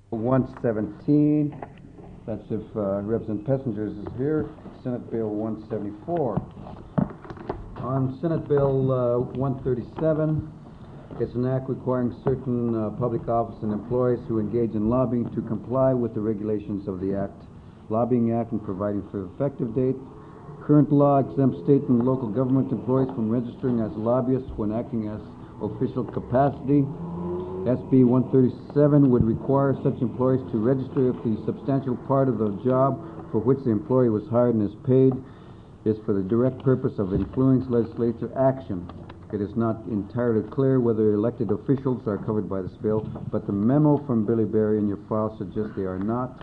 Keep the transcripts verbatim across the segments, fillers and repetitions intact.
one seventeen, that's if uh, Representative Pessengers is here. Senate Bill one seventy-four. On Senate Bill uh, one thirty-seven, it's an act requiring certain uh, public office and employees who engage in lobbying to comply with the regulations of the Act, Lobbying Act, and providing for effective date. Current law exempts state and local government employees from registering as lobbyists when acting as official capacity. S B one thirty-seven would require such employees to register if the substantial part of the job for which the employee was hired and is paid is for the direct purpose of influencing legislature action. It is not entirely clear whether elected officials are covered by this bill, but the memo from Billy Berry in your file suggests they are not.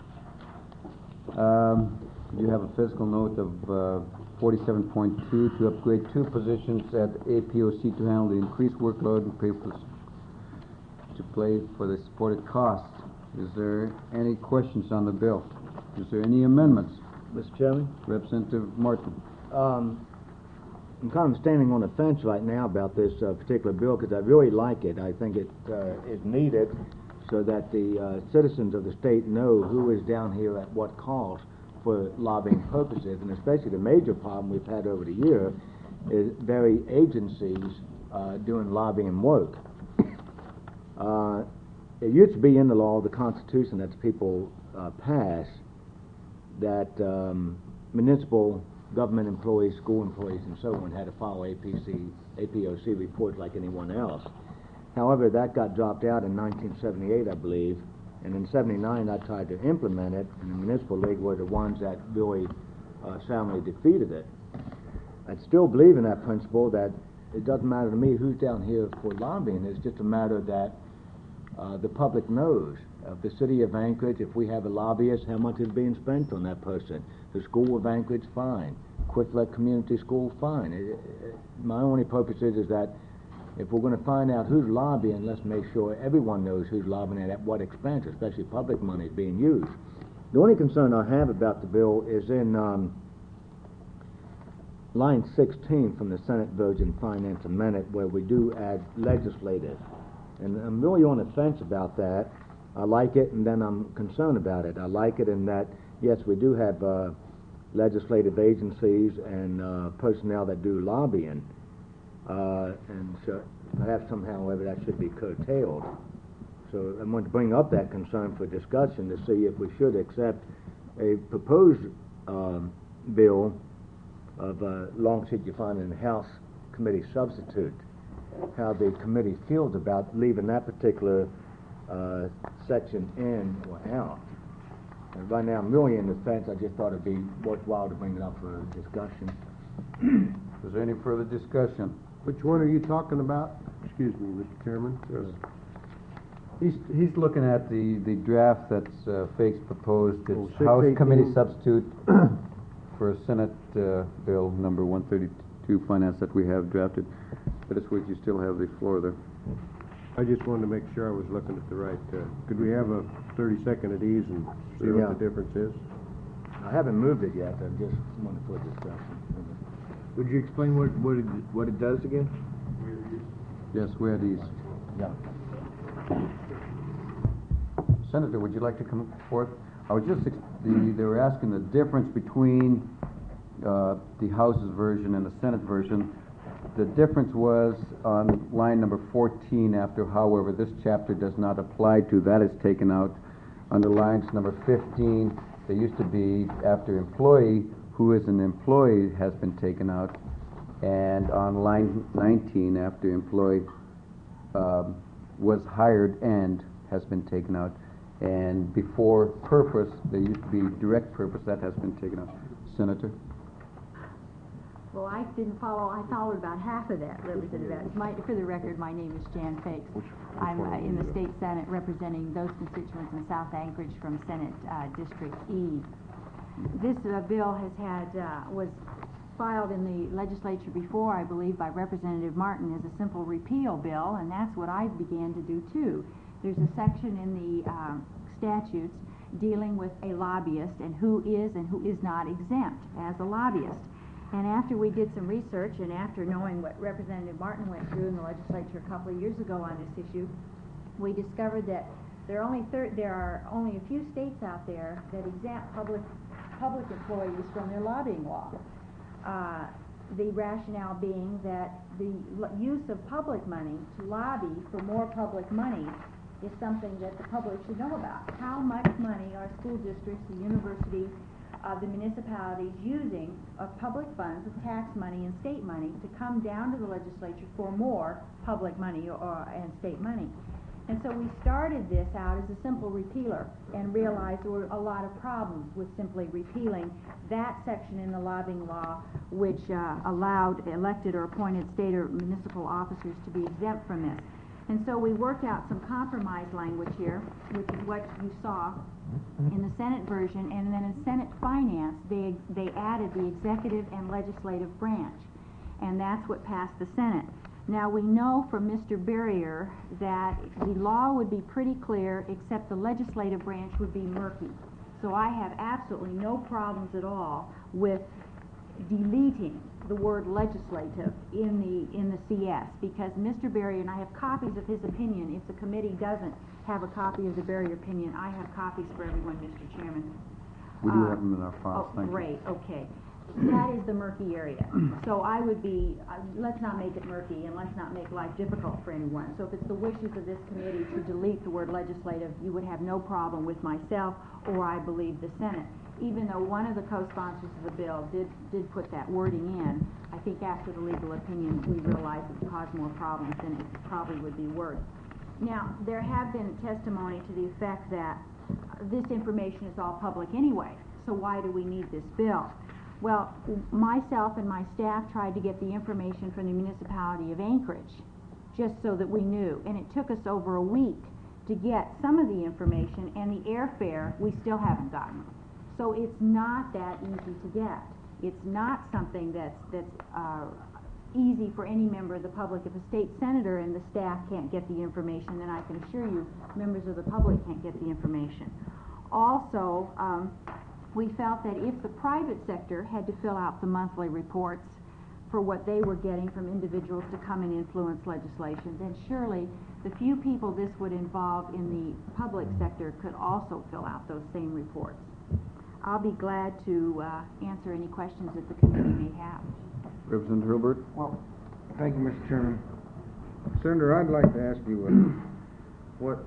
Um, you have a fiscal note of uh, forty-seven point two to upgrade two positions at A P O C to handle the increased workload and pay for to play for the supported costs. Is there any questions on the bill? Is there any amendments? Mister Chairman? Representative Martin. Um, I'm kind of standing on the fence right now about this uh, particular bill because I really like it. I think it uh, is needed so that the uh, citizens of the state know who is down here at what cost for lobbying purposes, and especially the major problem we've had over the year is very agencies uh, doing lobbying work. Uh, it used to be in the law, the Constitution that the people uh, pass, that um, municipal government employees, school employees, and so on had to file A P C, A P O C reports like anyone else. However, that got dropped out in nineteen seventy-eight, I believe, and in seventy-nine I tried to implement it, and the municipal league were the ones that really uh, soundly defeated it. I still believe in that principle that it doesn't matter to me who's down here for lobbying. It's just a matter that uh, the public knows. Of the city of Anchorage, if we have a lobbyist, how much is being spent on that person? The school of Anchorage, fine. Quick Community School, fine. It, it, my only purpose is, is that if we're going to find out who's lobbying, let's make sure everyone knows who's lobbying and at what expense, especially public money is being used. The only concern I have about the bill is in um, line sixteen from the Senate Virgin Finance Amendment, where we do add legislative. And I'm really on the fence about that. I like it, and then I'm concerned about it. I like it in that, yes, we do have uh, legislative agencies and uh, personnel that do lobbying, uh, and so perhaps somehow, however, that should be curtailed. So I want to bring up that concern for discussion to see if we should accept a proposed um, bill of a long seat you find in the House committee substitute, how the committee feels about leaving that particular uh, section in or out. And right now I'm really in the fence. I just thought it'd be worthwhile to bring it up for discussion. Is there any further discussion? Which one are you talking about? Excuse me, Mister Chairman. Yes. He's, he's looking at the, the draft that's uh, Fakes proposed. It's Oh, House six Committee eighteen. substitute for Senate uh, Bill number one thirty-two Finance that we have drafted. But it's what you still have the floor there. I just wanted to make sure I was looking at the right, uh, could we have a thirty second at ease and see Yeah. what the difference is? I haven't moved it yet. I just wanted for discussion. Would you explain what what it, what it does again? Yes, where are these? Yeah. Senator, would you like to come forth? I was just, ex the, they were asking the difference between uh, the House's version and the Senate version. The difference was on line number fourteen, after however this chapter does not apply to, that is taken out. Under lines number fifteen, there used to be after employee, who is an employee has been taken out. And on line nineteen, after employee um, was hired and has been taken out. And before purpose, there used to be direct purpose, that has been taken out. Senator? Well, I didn't follow, I followed about half of that, Representative Adams. My, for the record, my name is Jan Fakes. Which, which I'm uh, in the you? State Senate representing those constituents in South Anchorage from Senate uh, District E. This uh, bill has had, uh, was filed in the legislature before, I believe, by Representative Martin as a simple repeal bill, and that's what I began to do too. There's a section in the um, statutes dealing with a lobbyist and who is and who is not exempt as a lobbyist. And after we did some research and after knowing what Representative Martin went through in the legislature a couple of years ago on this issue, we discovered that There are only thir- there are only a few states out there that exempt public public employees from their lobbying law. Uh, the rationale being that the l- use of public money to lobby for more public money is something that the public should know about. How much money are school districts, the university, uh, the municipalities using of public funds, of tax money and state money, to come down to the legislature for more public money or, or and state money? And so we started this out as a simple repealer and realized there were a lot of problems with simply repealing that section in the lobbying law which uh, allowed elected or appointed state or municipal officers to be exempt from this. And so we worked out some compromise language here, which is what you saw in the Senate version, and then in Senate Finance, they, they added the executive and legislative branch, and that's what passed the Senate. Now, we know from Mister Berrier that the law would be pretty clear, except the legislative branch would be murky. So I have absolutely no problems at all with deleting the word legislative in the in the C S, because Mister Berrier, and I have copies of his opinion. If the committee doesn't have a copy of the Berrier opinion, I have copies for everyone, Mister Chairman. We do Uh, have them in our files, oh, thank you. great, okay. That is the murky area. So I would be, uh, let's not make it murky and let's not make life difficult for anyone. So if it's the wishes of this committee to delete the word legislative, you would have no problem with myself or I believe the Senate. Even though one of the co-sponsors of the bill did, did put that wording in, I think after the legal opinion, we realized it would cause more problems than it probably would be worth. Now, there have been testimony to the effect that uh, this information is all public anyway, so why do we need this bill? Well, myself and my staff tried to get the information from the municipality of Anchorage, just so that we knew, and it took us over a week to get some of the information, and the airfare we still haven't gotten. So it's not that easy to get. It's not something that's, that's uh, easy for any member of the public. If a state senator and the staff can't get the information, then I can assure you members of the public can't get the information. Also, um, we felt that if the private sector had to fill out the monthly reports for what they were getting from individuals to come and influence legislation, then surely the few people this would involve in the public sector could also fill out those same reports. I'll be glad to uh, answer any questions that the committee may have. Representative Hurlbert? Well, thank you, Mister Chairman. Senator, I'd like to ask you uh, what,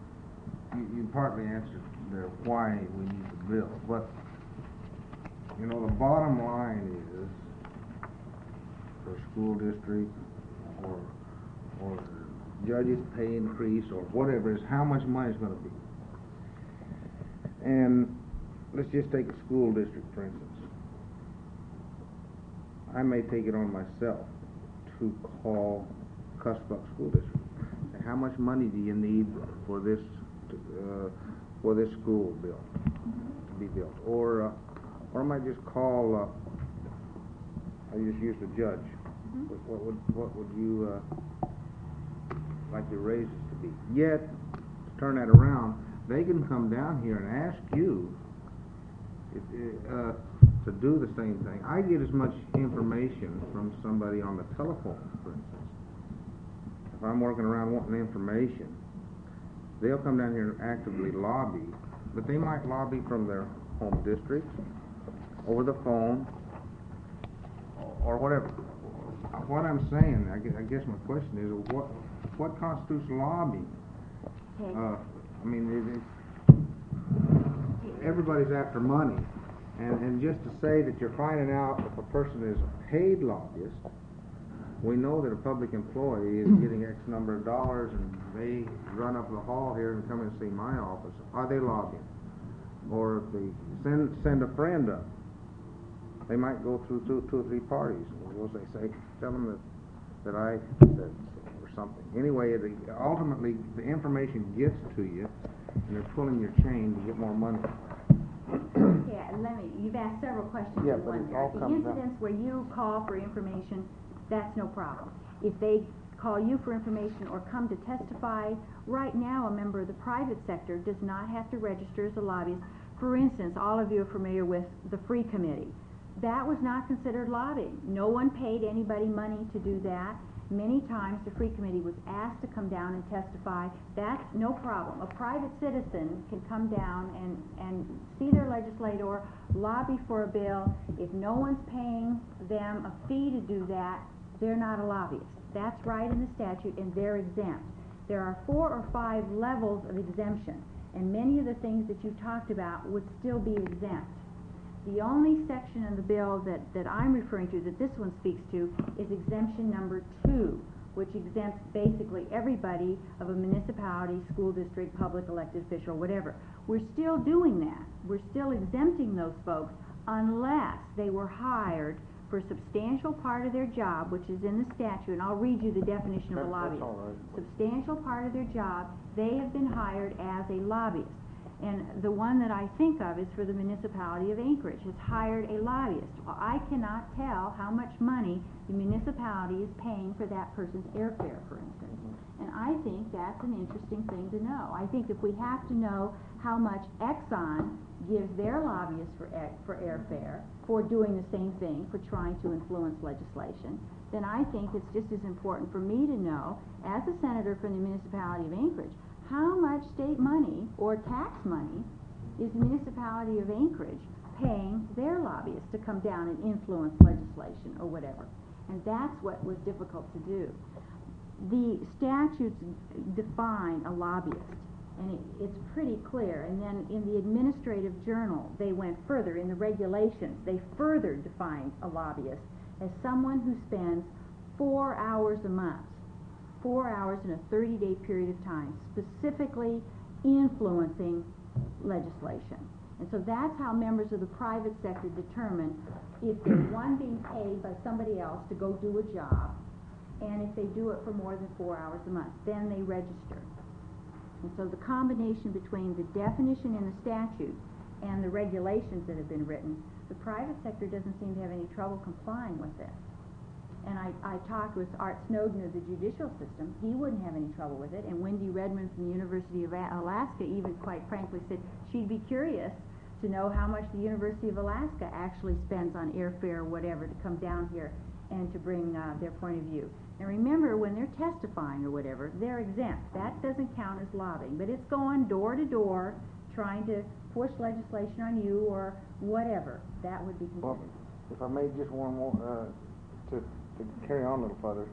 you, you partly answered the why we need the bill, but, you know, the bottom line is, for school district or, or judges pay increase or whatever is how much money is going to be. And let's just take a school district, for instance. I may take it on myself to call Custer Buck School District. Say, how much money do you need for this uh, for this school bill to be built? Or uh, or I might just call. Uh, I just used a judge. Mm-hmm. What, what would what would you uh, like your raises to be? Yet, to turn that around, they can come down here and ask you if, uh, to do the same thing. I get as much information from somebody on the telephone, for instance. If I'm working around wanting information, they'll come down here and actively lobby, but they might lobby from their home district, over the phone, or whatever. What I'm saying, I guess, I guess my question is, what what constitutes lobbying? Okay. Uh, I mean, it, it, everybody's after money. And, and just to say that you're finding out if a person is a paid lobbyist, we know that a public employee is getting X number of dollars and they run up the hall here and come and see my office. Are they lobbying? Or if they send, send a friend up, they might go through two, two or three parties. And we'll say, say, tell them that, that I said so, or something. Anyway, the, ultimately, the information gets to you and they're pulling your chain to get more money. Yeah, let me, you've asked several questions Yeah, in but one it there. all The comes down- incidents where you call for information, that's no problem. If they call you for information or come to testify, right now a member of the private sector does not have to register as a lobbyist. For instance, all of you are familiar with the Free Committee. That was not considered lobbying. No one paid anybody money to do that, Many times, the Free Committee was asked to come down and testify. That's no problem. A private citizen can come down and, and see their legislator, lobby for a bill. If no one's paying them a fee to do that, they're not a lobbyist. That's right in the statute, and they're exempt. There are four or five levels of exemption, and many of the things that you talked about would still be exempt. The only section in the bill that, that I'm referring to, that this one speaks to, is exemption number two, which exempts basically everybody of a municipality, school district, public elected official, whatever. We're still doing that. We're still exempting those folks unless they were hired for a substantial part of their job, which is in the statute, and I'll read you the definition of a lobbyist. That's all right. Substantial part of their job, they have been hired as a lobbyist. And the one that I think of is for the municipality of Anchorage, has hired a lobbyist. Well, I cannot tell how much money the municipality is paying for that person's airfare, for instance. And I think that's an interesting thing to know. I think if we have to know how much Exxon gives their lobbyists for, air, for airfare, for doing the same thing, for trying to influence legislation, then I think it's just as important for me to know, as a senator from the municipality of Anchorage, how much state money or tax money is the municipality of Anchorage paying their lobbyists to come down and influence legislation or whatever. And that's what was difficult to do. The statutes define a lobbyist, and it, it's pretty clear. And then in the administrative journal, they went further. In the regulations, they further defined a lobbyist as someone who spends four hours a month four hours in a thirty-day period of time, specifically influencing legislation. And so that's how members of the private sector determine if they're one being paid by somebody else to go do a job, and if they do it for more than four hours a month, then they register. And so the combination between the definition in the statute and the regulations that have been written, the private sector doesn't seem to have any trouble complying with this. And I, I talked with Art Snowden of the judicial system. He wouldn't have any trouble with it. And Wendy Redmond from the University of Alaska even quite frankly said she'd be curious to know how much the University of Alaska actually spends on airfare or whatever to come down here and to bring uh, their point of view. And remember, when they're testifying or whatever, they're exempt. That doesn't count as lobbying. But it's going door to door trying to push legislation on you or whatever. That would be considered. Well, if I may, just one more, uh, to to carry on a little further,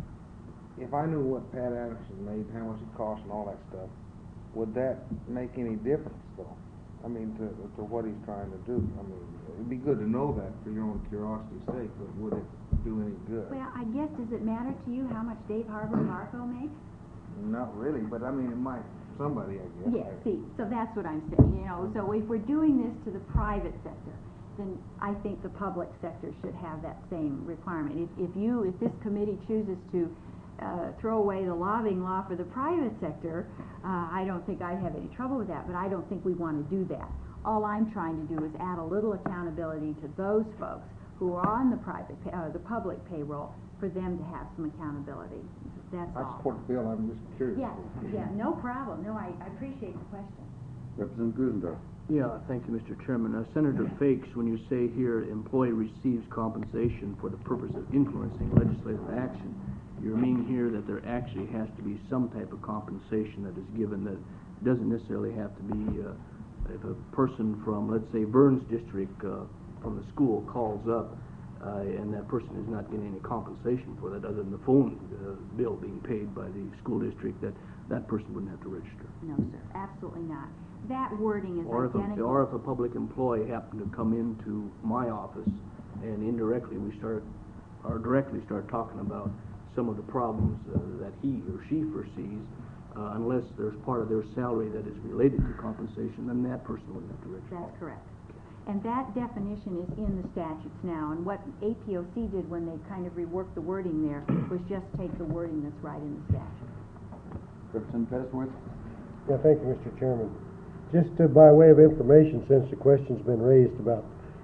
if I knew what Pat Anderson made, how much it cost and all that stuff, would that make any difference though? I mean, to, to what he's trying to do? I mean, it'd be good to know that for your own curiosity's sake, but would it do any good? Well, I guess, does it matter to you how much Dave Harbour Marco makes? Not really, but I mean, it might, somebody, I guess. Yes, see, so that's what I'm saying, you know, so if we're doing this to the private sector, then I think the public sector should have that same requirement. If, if you, if this committee chooses to uh, throw away the lobbying law for the private sector, uh, I don't think I'd have any trouble with that, but I don't think we want to do that. All I'm trying to do is add a little accountability to those folks who are on the private, pay, uh, the public payroll, for them to have some accountability. That's I all. support the bill, I'm just curious. Yeah, yeah, no problem. No, I, I appreciate the question. Representative Grusendorf. Yeah, thank you, Mister Chairman. Uh, Senator Fakes, when you say here employee receives compensation for the purpose of influencing legislative action, you're meaning here that there actually has to be some type of compensation that is given, that doesn't necessarily have to be, uh, if a person from, let's say, Burns District uh, from the school calls up uh, and that person is not getting any compensation for that other than the phone uh, bill being paid by the school district, that that person wouldn't have to register. No, sir, absolutely not. That wording is Or if, a, identical. or if a public employee happened to come into my office and indirectly we start, or directly start talking about some of the problems uh, that he or she foresees, uh, unless there's part of their salary that is related to compensation, then that person wouldn't have to register. That's correct. And that definition is in the statutes now, and what A P O C did when they kind of reworked the wording there was just take the wording that's right in the statute. Representative Pettisworth. Yeah, thank you, Mister Chairman. Just uh, by way of information, since the question's been raised about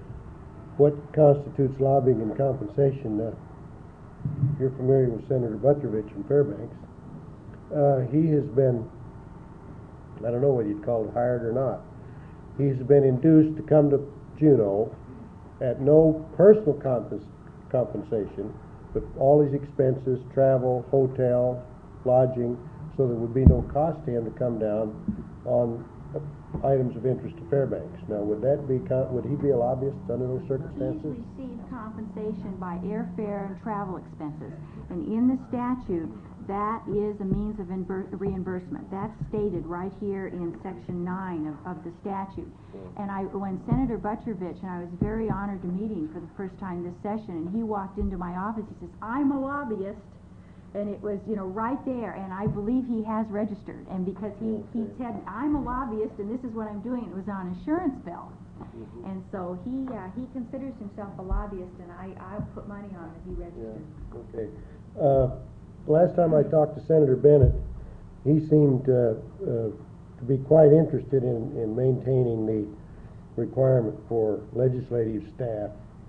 what constitutes lobbying and compensation, uh, you're familiar with Senator Butrovich from Fairbanks. Uh, he has been, I don't know whether you'd call it hired or not, he's been induced to come to Juneau at no personal compens compensation but all his expenses, travel, hotel, lodging, so there would be no cost to him to come down on uh, items of interest to Fairbanks. Now, would that be, con- would he be a lobbyist under those He's circumstances? received compensation by airfare and travel expenses. And in the statute, that is a means of inver- reimbursement. That's stated right here in section nine of, of the statute. And I, when Senator Butchervich, and I was very honored to meet him for the first time this session, and he walked into my office, he says, "I'm a lobbyist." And it was, you know, right there, and I believe he has registered. And because he, he said, "I'm a lobbyist, and this is what I'm doing," it was on insurance bill. Mm-hmm. And so he, uh, he considers himself a lobbyist, and I, I'll put money on that he registered. Yeah, okay. Uh, last time I talked to Senator Bennett, he seemed uh, uh, to be quite interested in, in maintaining the requirement for legislative staff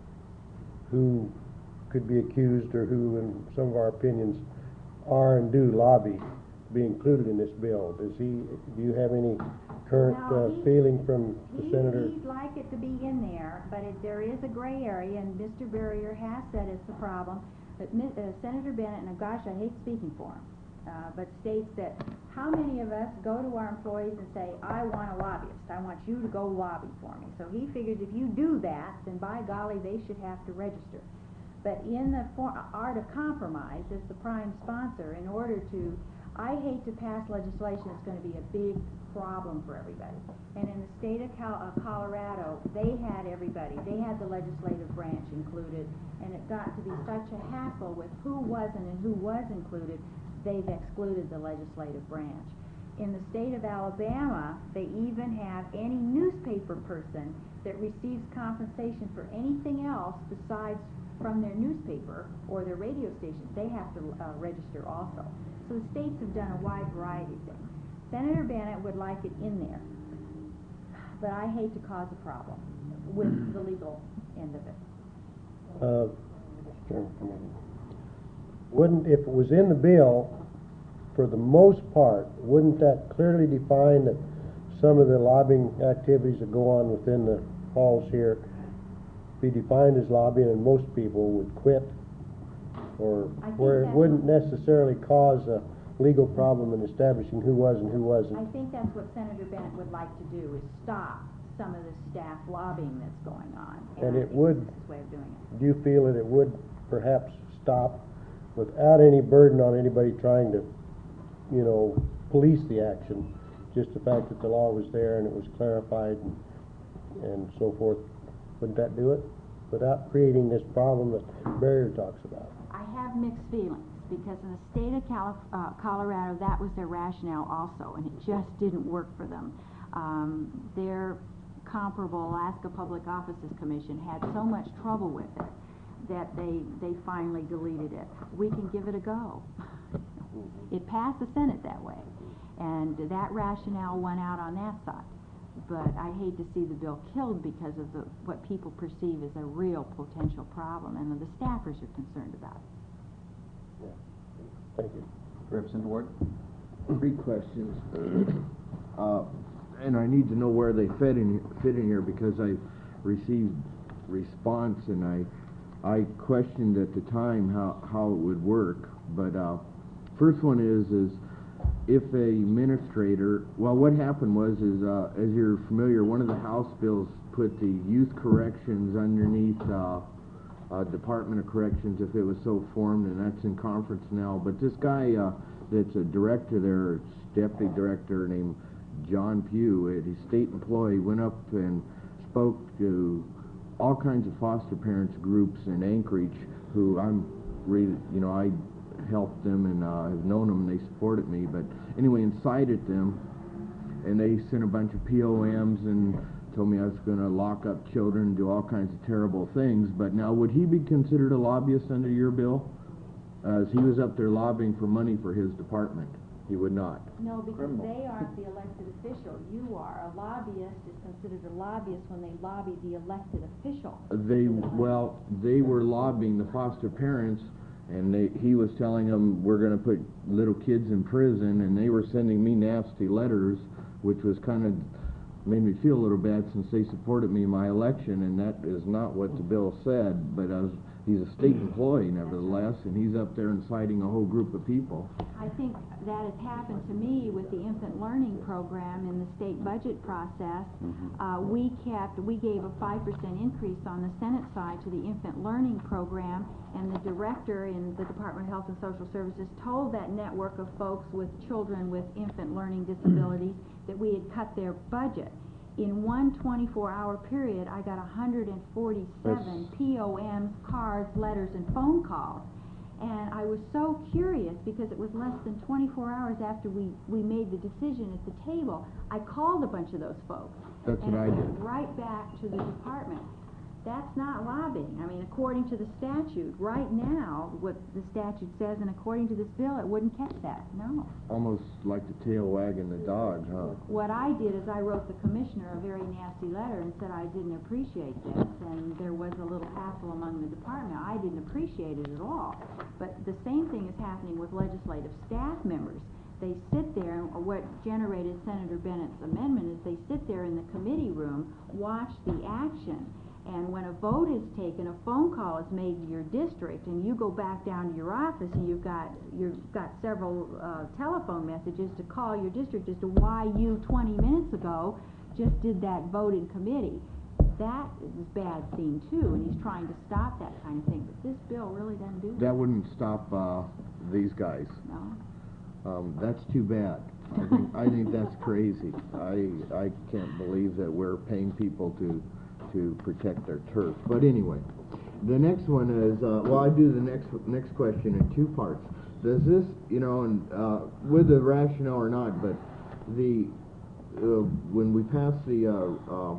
who could be accused or who, in some of our opinions, are and do lobby to be included in this bill. Does he, do you have any current No, uh, he- feeling from the He- senator? He'd like it to be in there, but it, there is a gray area, and Mister Berrier has said it's a problem. But Mi- uh, Senator Bennett, and gosh, I hate speaking for him, uh, but states that how many of us go to our employees and say, "I want a lobbyist, I want you to go lobby for me." So he figures if you do that, then by golly, they should have to register. But in the for- art of compromise, as the prime sponsor, in order to, I hate to pass legislation that's going to be a big problem for everybody. And in the state of Cal- uh, Colorado, they had everybody. They had the legislative branch included, and it got to be such a hassle with who wasn't and who was included, they've excluded the legislative branch. In the state of Alabama, they even have any newspaper person that receives compensation for anything else besides from their newspaper or their radio station, they have to uh, register also. So the states have done a wide variety of things. Senator Bennett would like it in there, but I hate to cause a problem with the legal end of it. Uh, Chairman, come in. Wouldn't, if it was in the bill, for the most part, wouldn't that clearly define that some of the lobbying activities that go on within the halls here be defined as lobbying, and most people would quit? Or I think where it that's wouldn't what- necessarily cause a legal problem in establishing who was and who wasn't? I think that's what Senator Bennett would like to do, is stop some of the staff lobbying that's going on. And I it think would- this is his way of doing it. Do you feel that it would perhaps stop without any burden on anybody trying to, you know, police the action? Just the fact that the law was there and it was clarified and, and so forth, wouldn't that do it? Without creating this problem that Barrier talks about? I have mixed feelings, because in the state of Calif- uh, Colorado, that was their rationale also, and it just didn't work for them. Um, their comparable Alaska Public Offices Commission had so much trouble with it that they, they finally deleted it. We can give it a go. It passed the Senate that way, and that rationale went out on that side. But I hate to see the bill killed because of the, what people perceive as a real potential problem, and the staffers are concerned about it. Thank you. Representative Ward? Three questions. Uh, and I need to know where they fit in, fit in here, because I received response and I, I questioned at the time how, how it would work. But, uh, first one is, is if a administrator, well, what happened was, is, uh, as you're familiar, one of the House bills put the youth corrections underneath, uh, uh, Department of Corrections if it was so formed, and that's in conference now. But this guy, uh, that's a director there, deputy director named John Pugh, a state employee, went up and spoke to all kinds of foster parents groups in Anchorage, who I'm really, you know, I helped them and uh, have known them, and they supported me. But anyway, incited them, and they sent a bunch of P O Ms and told me I was going to lock up children and do all kinds of terrible things. But now, would he be considered a lobbyist under your bill? As he was up there lobbying for money for his department. He would not. No, because they aren't the elected official. You are. A lobbyist is considered a lobbyist when they lobby the elected official. They, well, they were lobbying the foster parents, and they, he was telling them, we're going to put little kids in prison, and they were sending me nasty letters, which was kind of made me feel a little bad since they supported me in my election, and that is not what the bill said, but I was, he's a state employee nevertheless, and he's up there inciting a whole group of people. I think that has happened to me with the infant learning program in the state budget process. Mhm. Uh, we kept, we gave a five percent increase on the Senate side to the infant learning program, and the director in the Department of Health and Social Services told that network of folks with children with infant learning disabilities that we had cut their budget. In one twenty-four hour period, I got one hundred forty-seven That's- P O Ms, cards, letters, and phone calls. And I was so curious because it was less than twenty-four hours after we, we made the decision at the table. I called a bunch of those folks. That's and what I it did. went right back to the department. That's not lobbying. I mean, according to the statute, right now, what the statute says, and according to this bill, it wouldn't catch that, no. Almost like the tail wagging the dog, huh? What I did is I wrote the commissioner a very nasty letter and said I didn't appreciate this, and there was a little hassle among the department. I didn't appreciate it at all. But the same thing is happening with legislative staff members. They sit there, and what generated Senator Bennett's amendment is they sit there in the committee room, watch the action, and when a vote is taken, a phone call is made to your district, and you go back down to your office, and you've got you've got several uh, telephone messages to call your district as to why you twenty minutes ago just did that vote in committee. That is a bad thing too, and he's trying to stop that kind of thing. But this bill really doesn't do that. That wouldn't stop uh, these guys. No. Um, that's too bad. I think, I think that's crazy. I I can't believe that we're paying people to to protect their turf. But anyway, the next one is uh, well, I do the next next question in two parts. Does this, you know, and uh, with the rationale or not, but the uh, when we pass the uh, uh,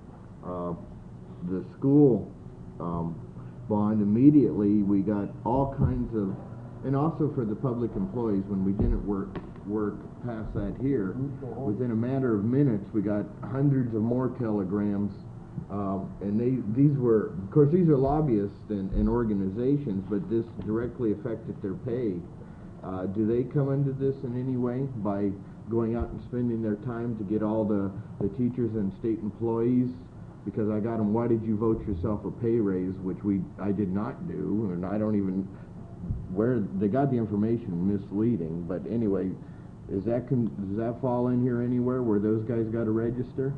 uh, the school um, bond, immediately we got all kinds of, and also for the public employees, when we didn't work work past that here, within a matter of minutes we got hundreds of more telegrams, um, and they these were, of course, these are lobbyists and, and organizations, but this directly affected their pay. Uh, do they come into this in any way by going out and spending their time to get all the, the teachers and state employees? Because I got them, why did you vote yourself a pay raise, which we I did not do, and I don't even, where, they got the information misleading, but anyway, is that, con does that fall in here anywhere where those guys got to register?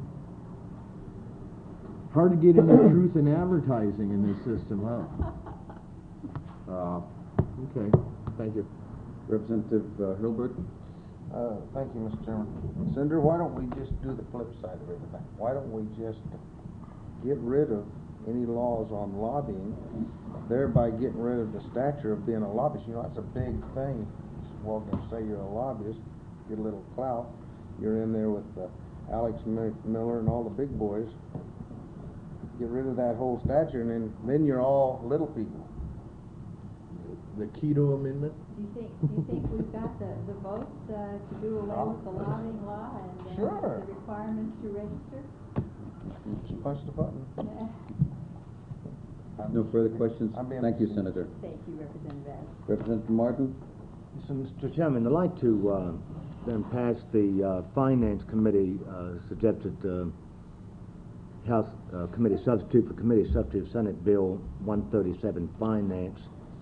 Hard to get any truth in advertising in this system, huh? Uh, okay, thank you. Representative uh, Hurlbert? Uh, thank you, Mister Chairman. Senator, why don't we just do the flip side of everything? Why don't we just get rid of any laws on lobbying, thereby getting rid of the stature of being a lobbyist? You know, that's a big thing. Just walk in and say you're a lobbyist, get a little clout. You're in there with uh, Alex M Miller and all the big boys. Get rid of that whole stature, and then, then you're all little people. The Keto Amendment? Do you think, do you think we've got the, the votes uh, to do away with the lobbying law and uh, Sure. the requirements to register? Just punch the button. No further questions? I'm being Thank you, facetious. Senator. Thank you, Representative Adams. Representative Martin? So, Mister Chairman, I'd like to uh, then pass the uh, Finance Committee uh, suggested uh, House uh, Committee substitute for Committee substitute Senate Bill one thirty-seven Finance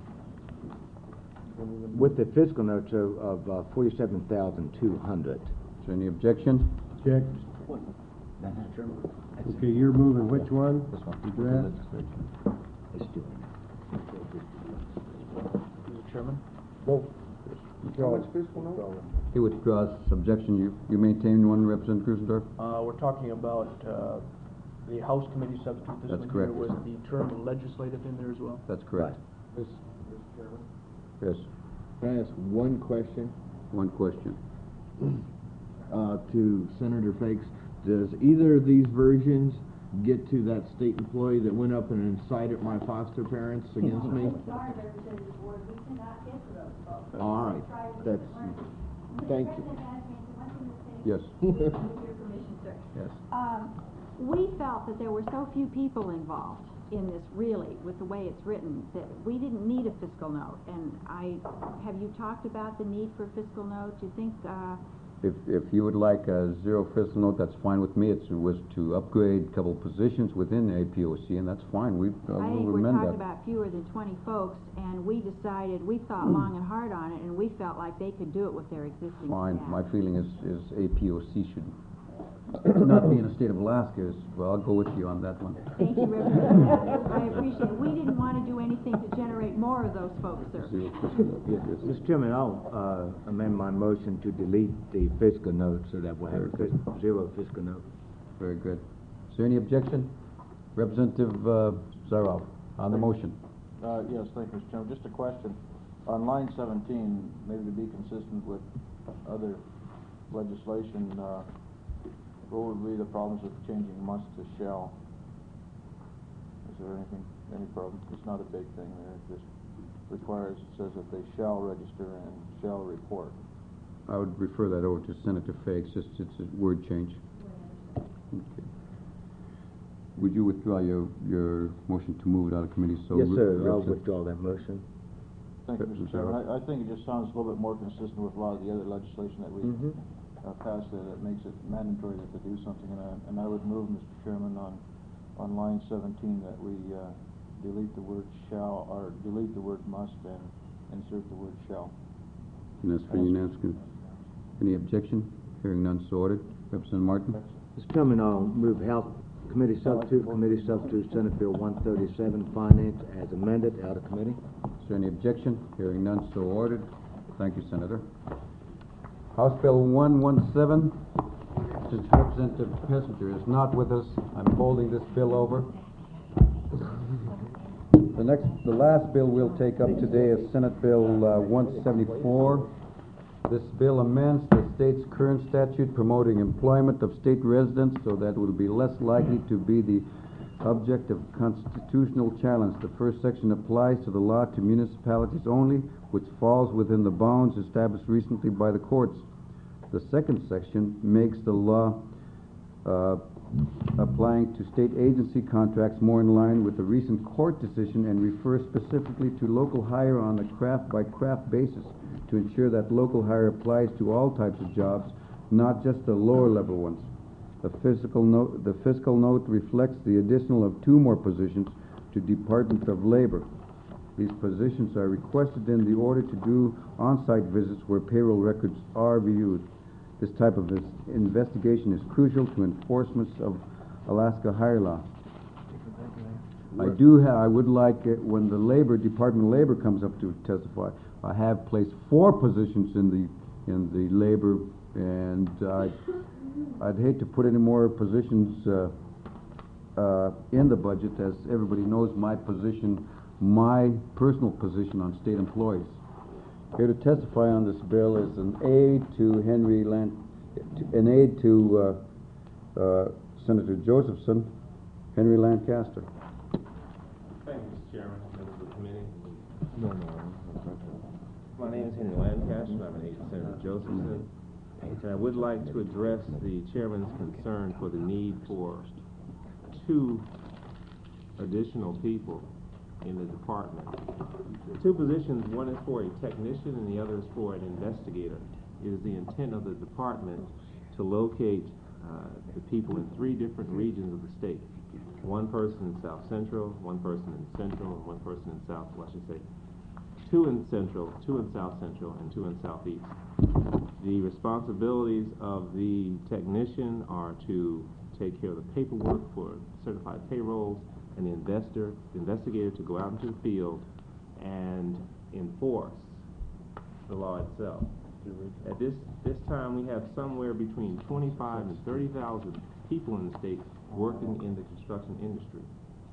with the fiscal note of, of uh, forty-seven thousand two hundred. Is there any objection? Check. Okay, you're moving which one? This one. The draft? Let's do it. Mister Chairman? No. How much fiscal note? He withdraws objection. You, you maintain one, Representative Krusendorf? Uh, we're talking about, uh, the House Committee substitute, this That's one here, correct. was the term legislative in there as well? That's correct. Mister Chairman? Yes. Can I ask one question One question. uh, to Senator Fakes? Does either of these versions get to that state employee that went up and incited my foster parents against me? Sorry, Representative Ward, we cannot get to those folks. All right, that's, thank you. Yes. With your permission, sir. Yes. Um, we felt that there were so few people involved in this, really, with the way it's written, that we didn't need a fiscal note. And I, have you talked about the need for a fiscal note? Do you think, uh, If, if you would like a zero fiscal note, that's fine with me. It was to upgrade a couple positions within A P O C, and that's fine. We, uh, I think we'll we're amend talking that. about fewer than twenty folks, and we decided, we thought long and hard on it, and we felt like they could do it with their existing Fine. staff. My feeling is, is A P O C should not be in the state of Alaska. Is, well, I'll go with you on that one. Thank you, Representative. I appreciate it. We didn't want to do anything to generate more of those folks, sir. Zero fiscal note. Yes, yes. Mister Chairman, I'll, uh, amend my motion to delete the fiscal note so that we'll have a fis- zero fiscal note. Very good. Is there any objection? Representative, uh, Zaroff, on the motion. Uh, yes, thank you, Mister Chairman. Just a question. On line seventeen, maybe to be consistent with other legislation, uh, what would be the problems with changing must to shall? Is there anything, any problem? It's not a big thing there. It just requires, it says that they shall register and shall report. I would refer that over to Senator Fakes. Just, it's a word change. Okay. Would you withdraw your, your motion to move it out of committee? So Yes, sir, I'll Represent- withdraw that motion. Thank you, Mister Chairman. I, I think it just sounds a little bit more consistent with a lot of the other legislation that we Mhm. uh, passed there that makes it mandatory that they do something. And I, and I would move, Mister Chairman, on, on line seventeen that we uh, delete the word shall, or delete the word must and insert the word shall. And that's for unanimous. con- Any objection? Hearing none, so ordered. Representative Martin? Mister Chairman, I'll move Health Committee Substitute, Committee Substitute, Senate Bill one thirty-seven, Finance as amended, out of committee. Is there any objection? Hearing none, so ordered. Thank you, Senator. House Bill one seventeen, since Representative Pessinger is not with us, I'm folding this bill over. The next, the last bill we'll take up today is Senate Bill uh, one seventy-four. This bill amends the state's current statute promoting employment of state residents so that it will be less likely to be the object of constitutional challenge. The first section applies to the law to municipalities only, which falls within the bounds established recently by the courts. The second section makes the law uh, applying to state agency contracts more in line with the recent court decision and refers specifically to local hire on a craft-by-craft basis to ensure that local hire applies to all types of jobs, not just the lower-level ones. The fiscal note, the fiscal note reflects the additional of two more positions to Department of Labor. These positions are requested in the order to do on-site visits where payroll records are reviewed. This type of vis- investigation is crucial to enforcement of Alaska hire law. I do ha- I would like it when the Labor, Department of Labor comes up to testify. I have placed four positions in the, in the Labor, and I I'd hate to put any more positions uh, uh, in the budget. As everybody knows, my position, my personal position on state employees. Here to testify on this bill is an aide to Henry Lan, an aide to uh, uh, Senator Josephson, Henry Lancaster. Thank you, Mister Chairman, members of the committee. No, no. My name is Henry Lancaster, and I'm an aide to Senator Josephson. And I would like to address the chairman's concern for the need for two additional people in the department. The two positions, one is for a technician and the other is for an investigator. It is the intent of the department to locate uh, the people in three different regions of the state. One person in South Central, one person in Central, and one person in South, well, I should say, two in Central, two in South Central, and two in Southeast. The responsibilities of the technician are to take care of the paperwork for certified payrolls, and the investor, the investigator to go out into the field and enforce the law itself. At this this time, we have somewhere between twenty-five and thirty thousand people in the state working in the construction industry.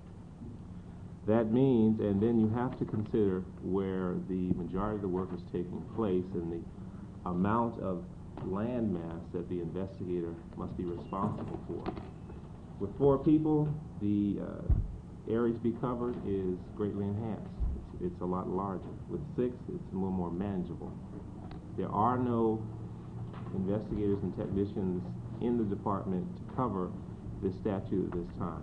That means, and then you have to consider where the majority of the work is taking place and the amount of land mass that the investigator must be responsible for. With four people, the uh, area to be covered is greatly enhanced. It's, it's a lot larger. With six, it's a little more manageable. There are no investigators and technicians in the department to cover this statute at this time.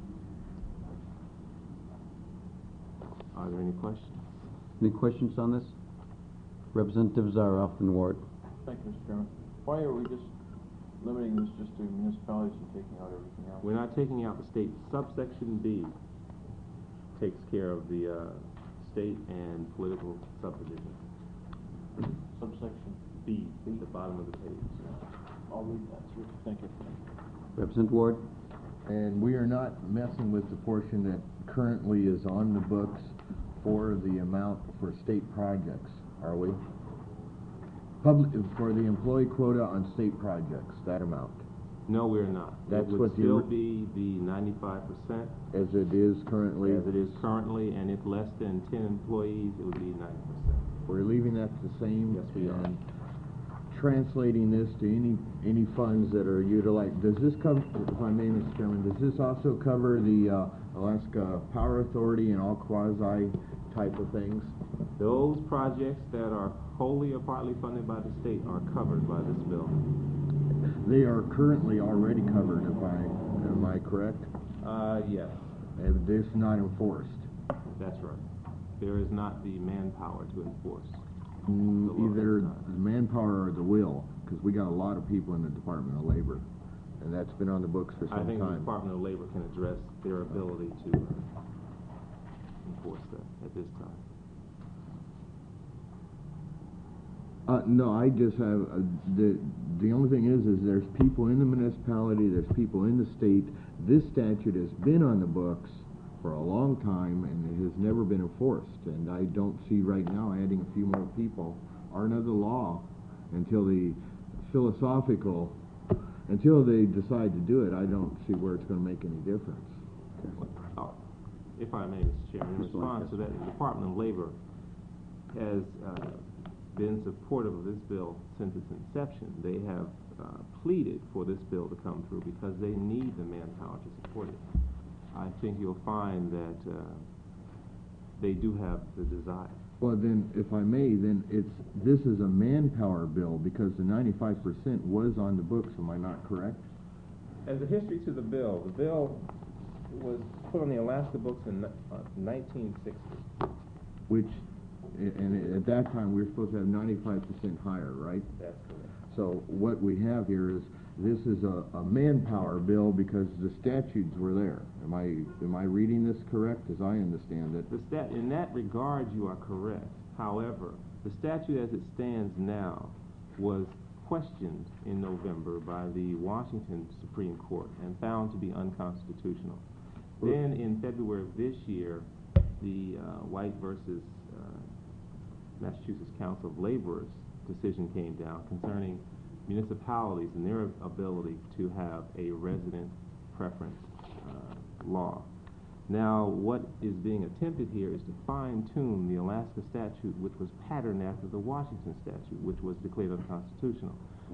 Are there any questions? Any questions on this? Representative Zaroff in Ward. Thank you, Mister Chairman. Why are we just limiting this just to municipalities and taking out everything else? We're not taking out the state. Subsection B takes care of the, uh, state and political subdivision. Subsection B, at the bottom of the page. I'll read that through. Thank you. Representative Ward? And we are not messing with the portion that currently is on the books for the amount for state projects, are we? Public, for the employee quota on state projects, that amount, No, we're not. That's It would what the still ori- be the ninety-five percent as it is currently? as it is currently, and if less than ten employees, it would be ninety percent. We're leaving that the same? Yes, we are. And translating this to any, any funds that are utilized, does this cover, if I may, Mister Chairman, does this also cover the, uh, Alaska Power Authority and all quasi type of things? Those projects that are wholly or partly funded by the state are covered by this bill. They are currently already covered, if I, am I correct? Uh, yes, And this not enforced? that's right. There is not the manpower to enforce. Mm, The law Either is not. the manpower or the will, because we got a lot of people in the Department of Labor, and that's been on the books for I some think the time. Department of Labor can address their ability to uh, enforce that at this time. Uh, no, I just have, uh, the, the only thing is, is there's people in the municipality, there's people in the state. This statute has been on the books for a long time, and it has never been enforced. And I don't see right now adding a few more people or another law until the philosophical, until they decide to do it. I don't see where it's gonna make any difference. Uh, If I may, Mister Chairman, in Mister response to that, the Department of Labor has uh, been supportive of this bill since its inception. They have uh, pleaded for this bill to come through because they need the manpower to support it. I think you'll find that uh, they do have the desire. Well, then, if I may, then it's, this is a manpower bill because the ninety-five percent was on the books, am I not correct? As a history to the bill, the bill was put on the Alaska books in uh, nineteen sixty. Which, a- and at that time, we were supposed to have ninety-five percent higher, right? That's correct. So what we have here is, this is a, a manpower bill because the statutes were there. Am I, am I reading this correct, as I understand it? The stat, in that regard, you are correct. However, the statute as it stands now was questioned in November by the Washington Supreme Court and found to be unconstitutional. Then, in February of this year, the uh, White versus uh, Massachusetts Council of Laborers decision came down concerning municipalities and their ability to have a resident preference uh, law. Now, what is being attempted here is to fine-tune the Alaska statute, which was patterned after the Washington statute, which was declared unconstitutional.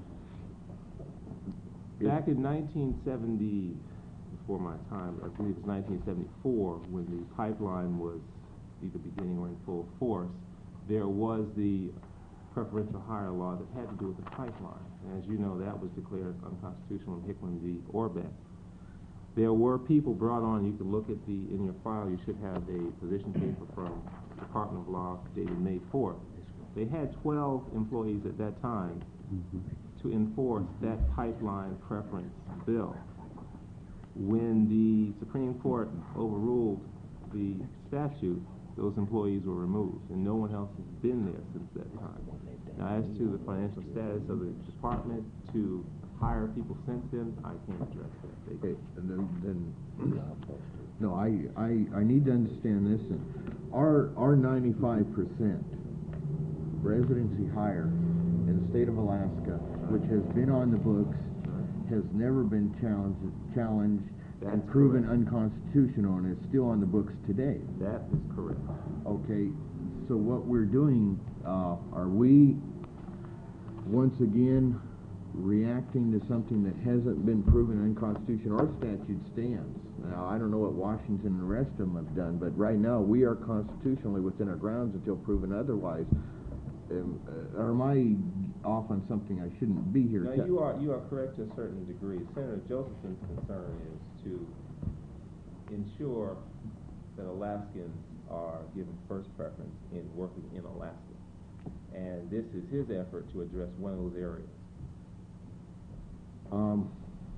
Back in nineteen seventy, before my time, I believe it was nineteen seventy-four, when the pipeline was either beginning or in full force, there was the preferential hire law that had to do with the pipeline. And as you know, that was declared unconstitutional in Hickman v. Orbeck. There were people brought on, you could look at the, in your file, you should have a position paper from Department of Law dated May fourth. They had twelve employees at that time to enforce that pipeline preference bill. When the Supreme Court overruled the statute, those employees were removed, and no one else has been there since that time. Now, as to the financial status of the department to hire people since then, I can't address that. They- Okay, and then, then, no, I, I, I need to understand this, and our, our ninety-five percent residency hire in the state of Alaska, which has been on the books, has never been challenged, challenged and That's proven correct. unconstitutional, and is still on the books today. That is correct. Okay, so what we're doing, uh, are we, once again, reacting to something that hasn't been proven unconstitutional? Our statute stands. Now, I don't know what Washington and the rest of them have done, but right now, we are constitutionally within our grounds until proven otherwise. Um, uh, or am I off on something I shouldn't be here? Now, te- you are, you are correct to a certain degree. Senator Josephson's concern is to ensure that Alaskans are given first preference in working in Alaska. And this is his effort to address one of those areas. Um,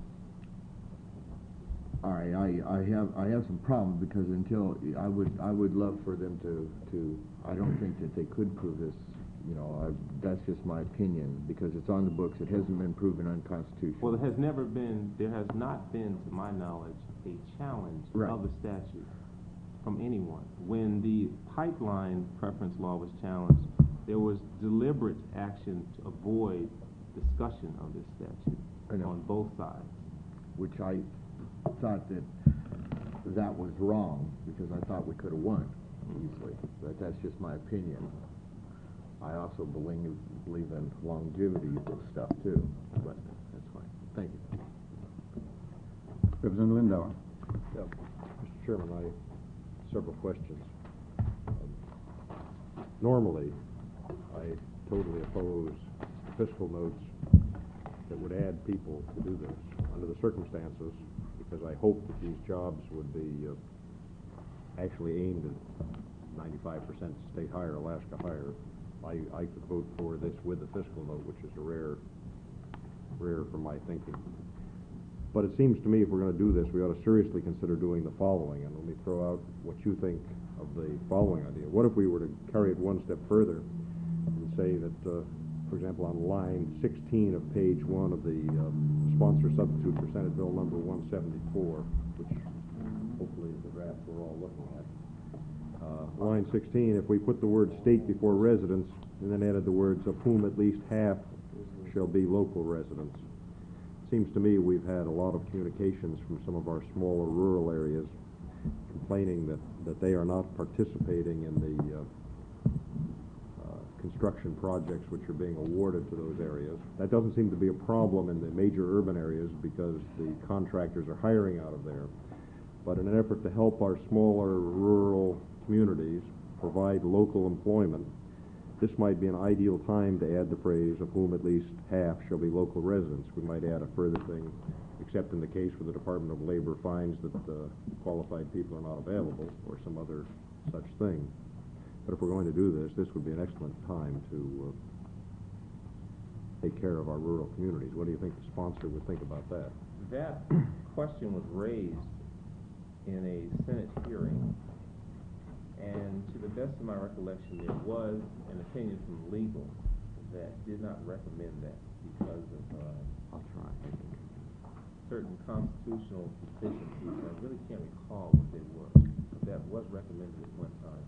all right, I, I have, I have some problems because until, I would, I would love for them to, to, I don't think that they could prove this, you know, I, that's just my opinion, because it's on the books, it hasn't been proven unconstitutional. Well, there has never been, there has not been, to my knowledge, a challenge Right. of the statute from anyone. When the pipeline preference law was challenged, there was deliberate action to avoid discussion of this statute I know. on both sides. Which I thought that that was wrong, because I thought we could have won easily, but that's just my opinion. I also believe, believe in longevity of stuff too, but that's fine. Thank you. Representative Lindauer. Yeah, Mister Chairman, I, several questions. Um, Normally, I totally oppose fiscal notes that would add people to do this. Under the circumstances, because I hope that these jobs would be uh, actually aimed at ninety-five percent state hire, Alaska hire, I, I could vote for this with the fiscal note, which is a rare, rare for my thinking. But it seems to me if we're going to do this, we ought to seriously consider doing the following, and let me throw out what you think of the following idea. What if we were to carry it one step further and say that, uh, for example, on line sixteen of page one of the uh, sponsor substitute for Senate Bill number one seventy-four, which hopefully is the draft we're all looking at. Uh, line sixteen, if we put the word state before residents and then added the words of whom at least half shall be local residents. Seems to me we've had a lot of communications from some of our smaller rural areas complaining that, that they are not participating in the uh, uh, construction projects which are being awarded to those areas. That doesn't seem to be a problem in the major urban areas because the contractors are hiring out of there. But in an effort to help our smaller rural communities provide local employment, this might be an ideal time to add the phrase of whom at least half shall be local residents. We might add a further thing, except in the case where the Department of Labor finds that uh, qualified people are not available or some other such thing. But if we're going to do this, this would be an excellent time to uh, take care of our rural communities. What do you think the sponsor would think about that? That question was raised in a Senate hearing, and to the best of my recollection, there was an opinion from legal that did not recommend that because of uh, I'll try. certain constitutional deficiencies. I really can't recall what they were, but that was recommended at one time.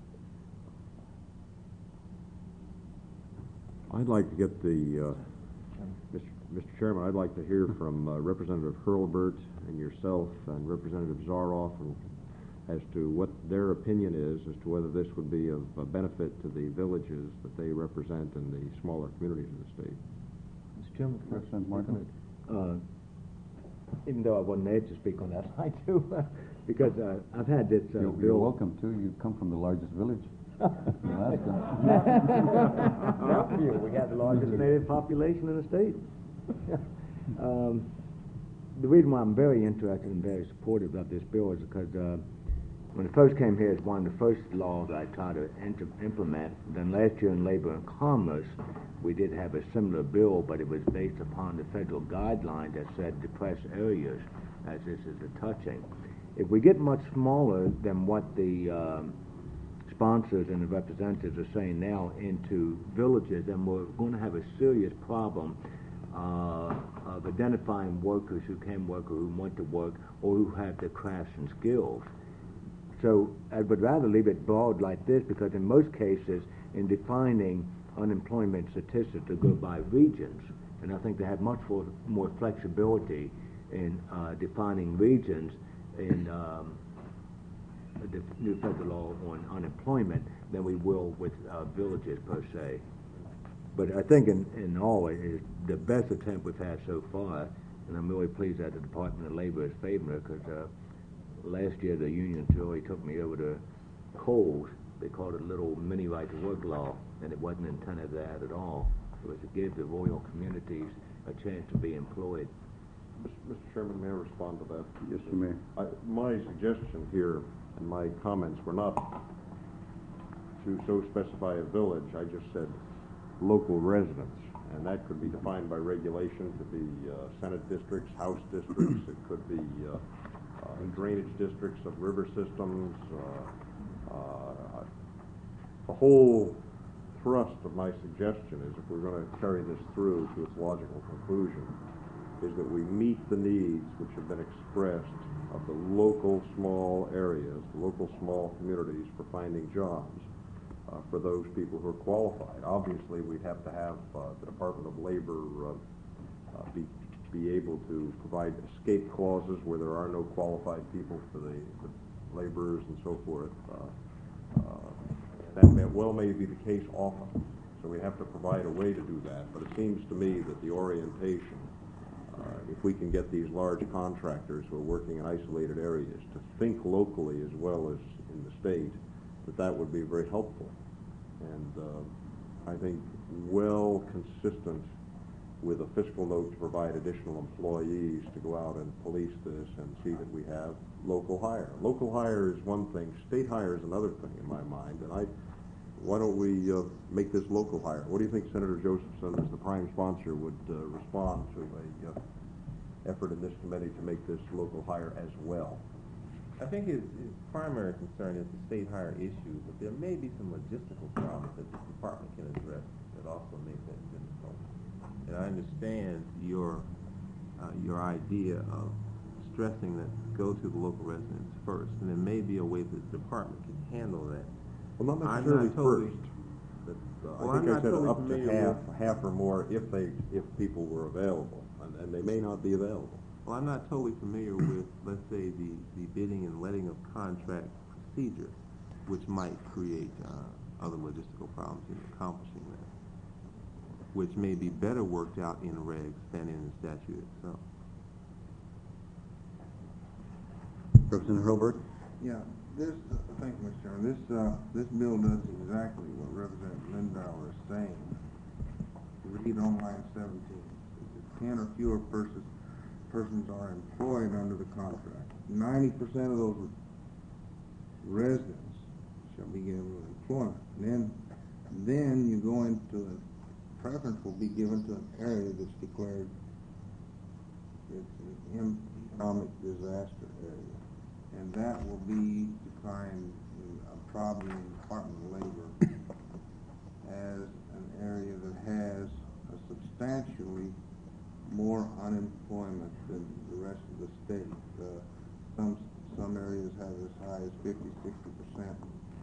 I'd like to get the, uh, Mister Mister Chairman, I'd like to hear from uh, Representative Hurlburt and yourself and Representative Zaroff and as to what their opinion is as to whether this would be of uh, benefit to the villages that they represent in the smaller communities of the state. Mister Chairman, Representative Martin. Uh, even though I wasn't there to speak on that, I do, because uh, I've had this uh, You're, bill. you're welcome to. You come from the largest village in Alaska. We have the largest native population in the state. um, the reason why I'm very interested and very supportive of this bill is because uh, when it first came here, it's one of the first laws I tried to inter implement. Then last year in Labor and Commerce, we did have a similar bill, but it was based upon the federal guideline that said depressed areas, as this is a touching. If we get much smaller than what the um, sponsors and the representatives are saying now into villages, then we're going to have a serious problem uh, of identifying workers who can work or who want to work or who have the crafts and skills. So I would rather leave it broad like this because in most cases in defining unemployment statistics to go by regions, and I think they have much more, more flexibility in uh, defining regions in um, the new federal law on unemployment than we will with uh, villages per se. But I think in, in all, it is the best attempt we've had so far, and I'm really pleased that the Department of Labor is favoring it because uh, last year the union really took me over to Kohl's. They called it a little mini right to work law, and it wasn't intended that at all. It was to give the rural communities a chance to be employed. Mister Chairman, may I respond to that? Yes, you may. I, my suggestion here and my comments were not to so specify a village. I just said local residents. And that could be defined by regulation, could be uh, Senate districts, House districts, it could be uh, uh, drainage districts of river systems. Uh, uh, the whole thrust of my suggestion is, if we're going to carry this through to its logical conclusion, is that we meet the needs which have been expressed of the local small areas, the local small communities for finding jobs uh, for those people who are qualified. Obviously, we'd have to have uh, the Department of Labor uh, uh, be be able to provide escape clauses where there are no qualified people for the, the laborers and so forth. Uh, uh, that may, well may be the case often, so we have to provide a way to do that. But it seems to me that the orientation, uh, if we can get these large contractors who are working in isolated areas to think locally as well as in the state, that that would be very helpful. And uh, I think well consistent with a fiscal note to provide additional employees to go out and police this and see that we have local hire. Local hire is one thing, state hire is another thing in my mind, and I, why don't we uh, make this local hire? What do you think Senator Josephson, as the prime sponsor, would uh, respond to a uh, effort in this committee to make this local hire as well? I think his, his primary concern is the state hire issue, but there may be some logistical problems that the department can address that also make that difficult. And I understand your uh, your idea of stressing that go to the local residents first, and there may be a way that the department can handle that. Well, not I'm necessarily not totally, first. But, uh, well, I think I'm I not said totally up to familiar half, with- half or more if they, if people were available, and, and they may not be available. Well, I'm not totally familiar with, let's say, the, the bidding and letting of contract procedure, which might create uh, other logistical problems in accomplishing that, which may be better worked out in regs than in the statute itself. Representative Hurlburt? Yeah, this, uh, thank you, Mister Chairman, this, uh, this bill does exactly what Representative Lindauer is saying. Read on line seventeen. If ten or fewer persons, persons are employed under the contract, ninety percent of those residents shall be given employment. Then, then you go into, a preference will be given to an area that's declared it's an economic disaster area. And that will be defined in, uh, probably in the Department of Labor as an area that has a substantially more unemployment than the rest of the state. Uh, some some areas have as high as fifty, sixty percent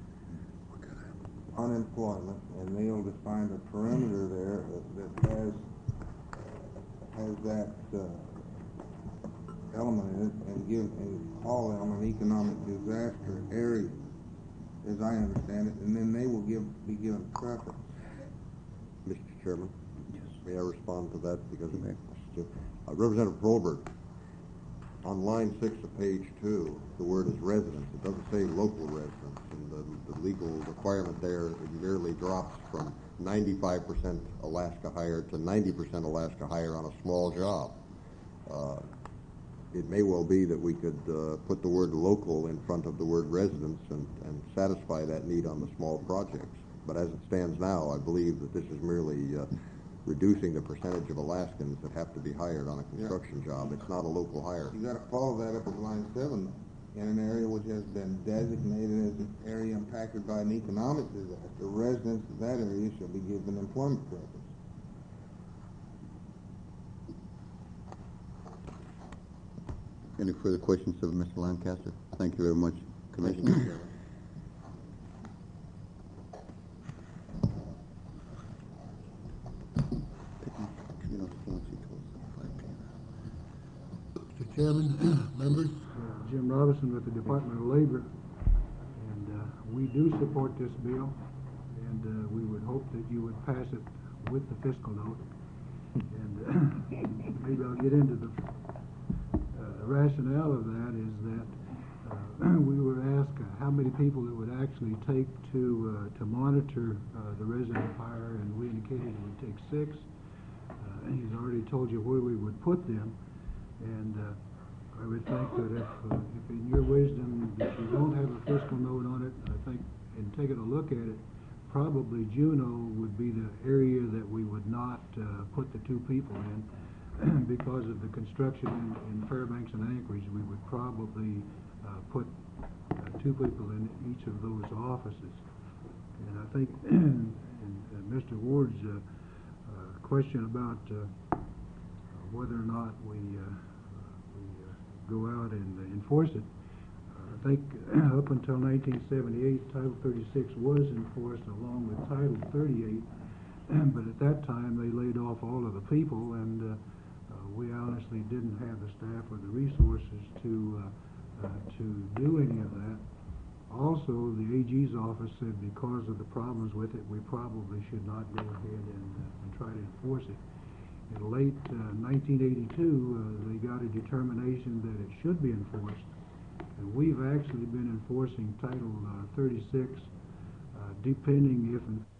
unemployment, and they'll define a perimeter there that, that has has that uh, element in it, and give and call them an economic disaster area, as I understand it, and then they will give be given preference. Mister Chairman? Yes. May I respond to that? Because okay. uh, Representative Hurlburt, on line six of page two, the word is residents. It doesn't say local residents, and the, the legal requirement there merely drops from ninety-five percent Alaska hire to ninety percent Alaska hire on a small job. Uh, it may well be that we could uh, put the word local in front of the word residents and, and satisfy that need on the small projects. But as it stands now, I believe that this is merely uh, reducing the percentage of Alaskans that have to be hired on a construction yeah. job. It's not a local hire. You got to follow that up at line seven, in an area which has been designated as an area impacted by an economic disaster. Residents of that area shall be given employment preference. Any further questions of Mister Lancaster? Thank you very much, Commissioner. Mister Chairman, members, uh, Jim Robinson with the Department of Labor, and uh, we do support this bill, and uh, we would hope that you would pass it with the fiscal note. And uh, maybe I'll get into the uh, rationale of that is that uh, we were asked uh, how many people it would actually take to uh, to monitor uh, the resident hire, and we indicated it would take six. Uh, he's already told you where we would put them, and uh, I would think that if, uh, if in your wisdom that you don't have a fiscal note on it, I think in taking a look at it, probably Juneau would be the area that we would not uh, put the two people in. Because of the construction in, in Fairbanks and Anchorage, we would probably uh, put uh, two people in each of those offices. And I think in, in Mister Ward's uh, uh, question about uh, whether or not we, uh, we uh, go out and uh, enforce it, uh, I think up until nineteen seventy-eight, Title thirty-six was enforced along with Title thirty-eight, but at that time they laid off all of the people, and uh, uh, we honestly didn't have the staff or the resources to uh, uh, to do any of that. Also, the A G's office said because of the problems with it, we probably should not go ahead and, uh, and try to enforce it. In late uh, nineteen eighty-two, uh, they got a determination that it should be enforced, and we've actually been enforcing Title uh, thirty-six, uh, depending if in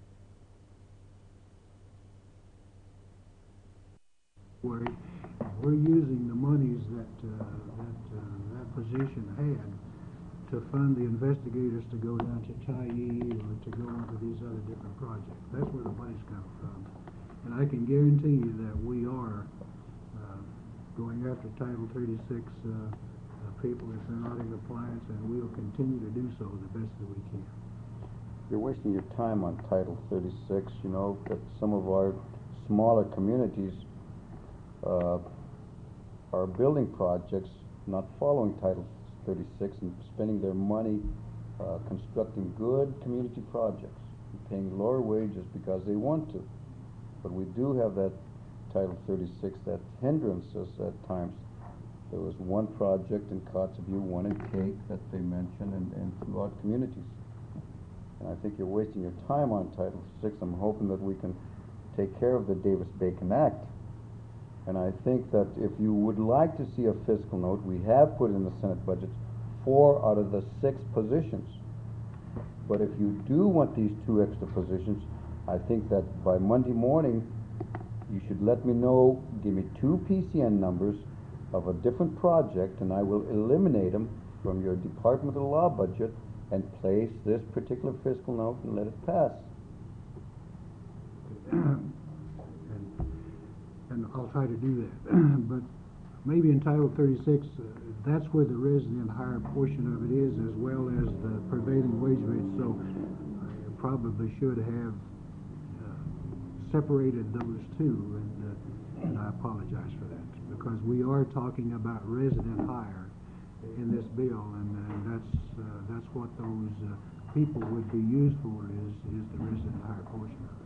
where we're using the monies that uh, that uh, that position had to fund the investigators to go down to Tyee or to go into these other different projects. That's where the money's come from. And I can guarantee you that we are uh, going after Title thirty-six uh, uh, people if they're not in compliance, and we'll continue to do so the best that we can. You're wasting your time on Title thirty-six, you know, that some of our smaller communities uh, are building projects not following Title thirty-six and spending their money uh, constructing good community projects and paying lower wages because they want to. But we do have that Title thirty-six that hinders us at times. There was one project in Kotzebue, one in Cake that they mentioned, and, and throughout communities. And I think you're wasting your time on Title six. I'm hoping that we can take care of the Davis-Bacon Act. And I think that if you would like to see a fiscal note, we have put in the Senate budget four out of the six positions. But if you do want these two extra positions, I think that by Monday morning, you should let me know, give me two P C N numbers of a different project, and I will eliminate them from your Department of Law budget and place this particular fiscal note and let it pass. and, and I'll try to do that. But maybe in Title thirty-six, uh, that's where the resident hire portion of it is, as well as the prevailing wage rate. So I probably should have uh, separated those two, and, uh, and I apologize for that, because we are talking about resident hire in this bill, and, and that's uh, that's what those uh, people would be used for, is is the resident hire portion of it.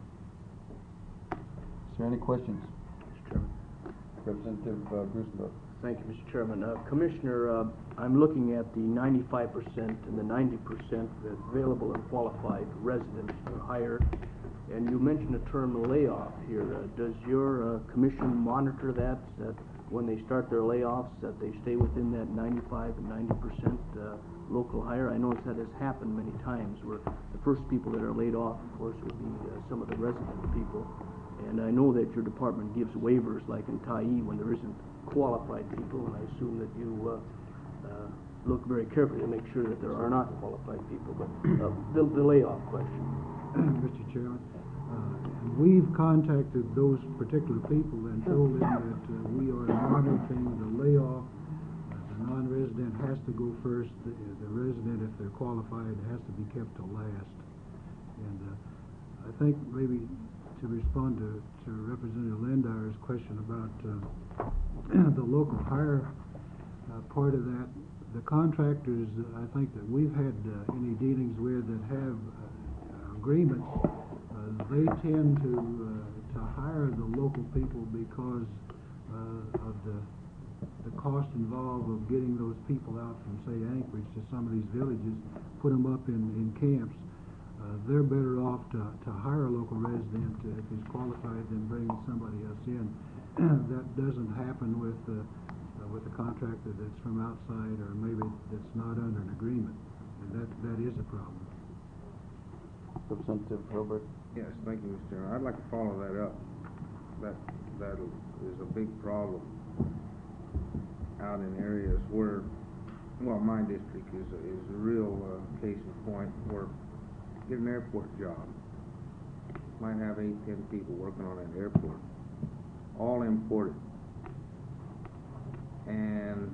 Is there any questions? Mister Chairman. Representative uh, Grusenberg. Thank you, Mister Chairman. Uh, Commissioner, uh, I'm looking at the ninety-five percent and the ninety percent available and qualified residents for hire, and you mentioned the term layoff here. Uh, does your uh, commission monitor that, that when they start their layoffs, that they stay within that ninety-five and ninety percent uh, local hire? I notice that has happened many times, where the first people that are laid off, of course, would be uh, some of the resident people. And I know that your department gives waivers, like in Tyee, when there isn't qualified people, and I assume that you uh, uh, look very carefully to make sure that there are not qualified people. But uh, the, the layoff question. Mister Chairman, uh, and we've contacted those particular people and told them that uh, we are monitoring the layoff. Uh, the non-resident has to go first. The, the resident, if they're qualified, has to be kept to last. And uh, I think maybe to respond to, to Representative Lindyer's question about uh, the local hire uh, part of that, the contractors, uh, I think that we've had uh, any dealings with that have uh, agreements, uh, they tend to uh, to hire the local people because uh, of the the cost involved of getting those people out from, say, Anchorage to some of these villages, put them up in, in camps. Uh, they're better off to, to hire a local resident uh, if he's qualified than bringing somebody else in. That doesn't happen with uh, uh, with a contractor that's from outside, or maybe that's not under an agreement, and that that is a problem. Representative Hilbert. Yes, thank you, Mister Chairman. I'd like to follow that up. That that is a big problem out in areas where, well, my district is a, is a real uh, case in point, where get an airport job. Might have eight, ten people working on that airport, all imported. And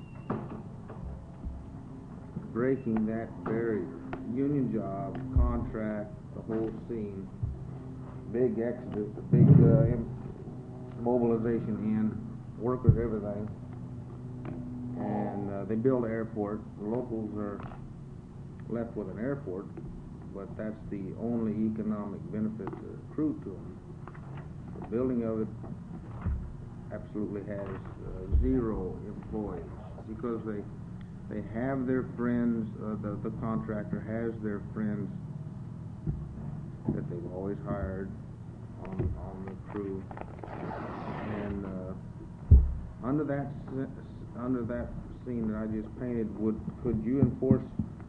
breaking that barrier, union jobs, contract, the whole scene, big exodus, the big uh, im- mobilization in, workers, everything. And uh, they build an airport. The locals are left with an airport, but that's the only economic benefit to accrue to them. The building of it absolutely has uh, zero employees because they they have their friends. Uh, the the contractor has their friends that they've always hired on on the crew, and uh, under that under that scene that I just painted, would could you enforce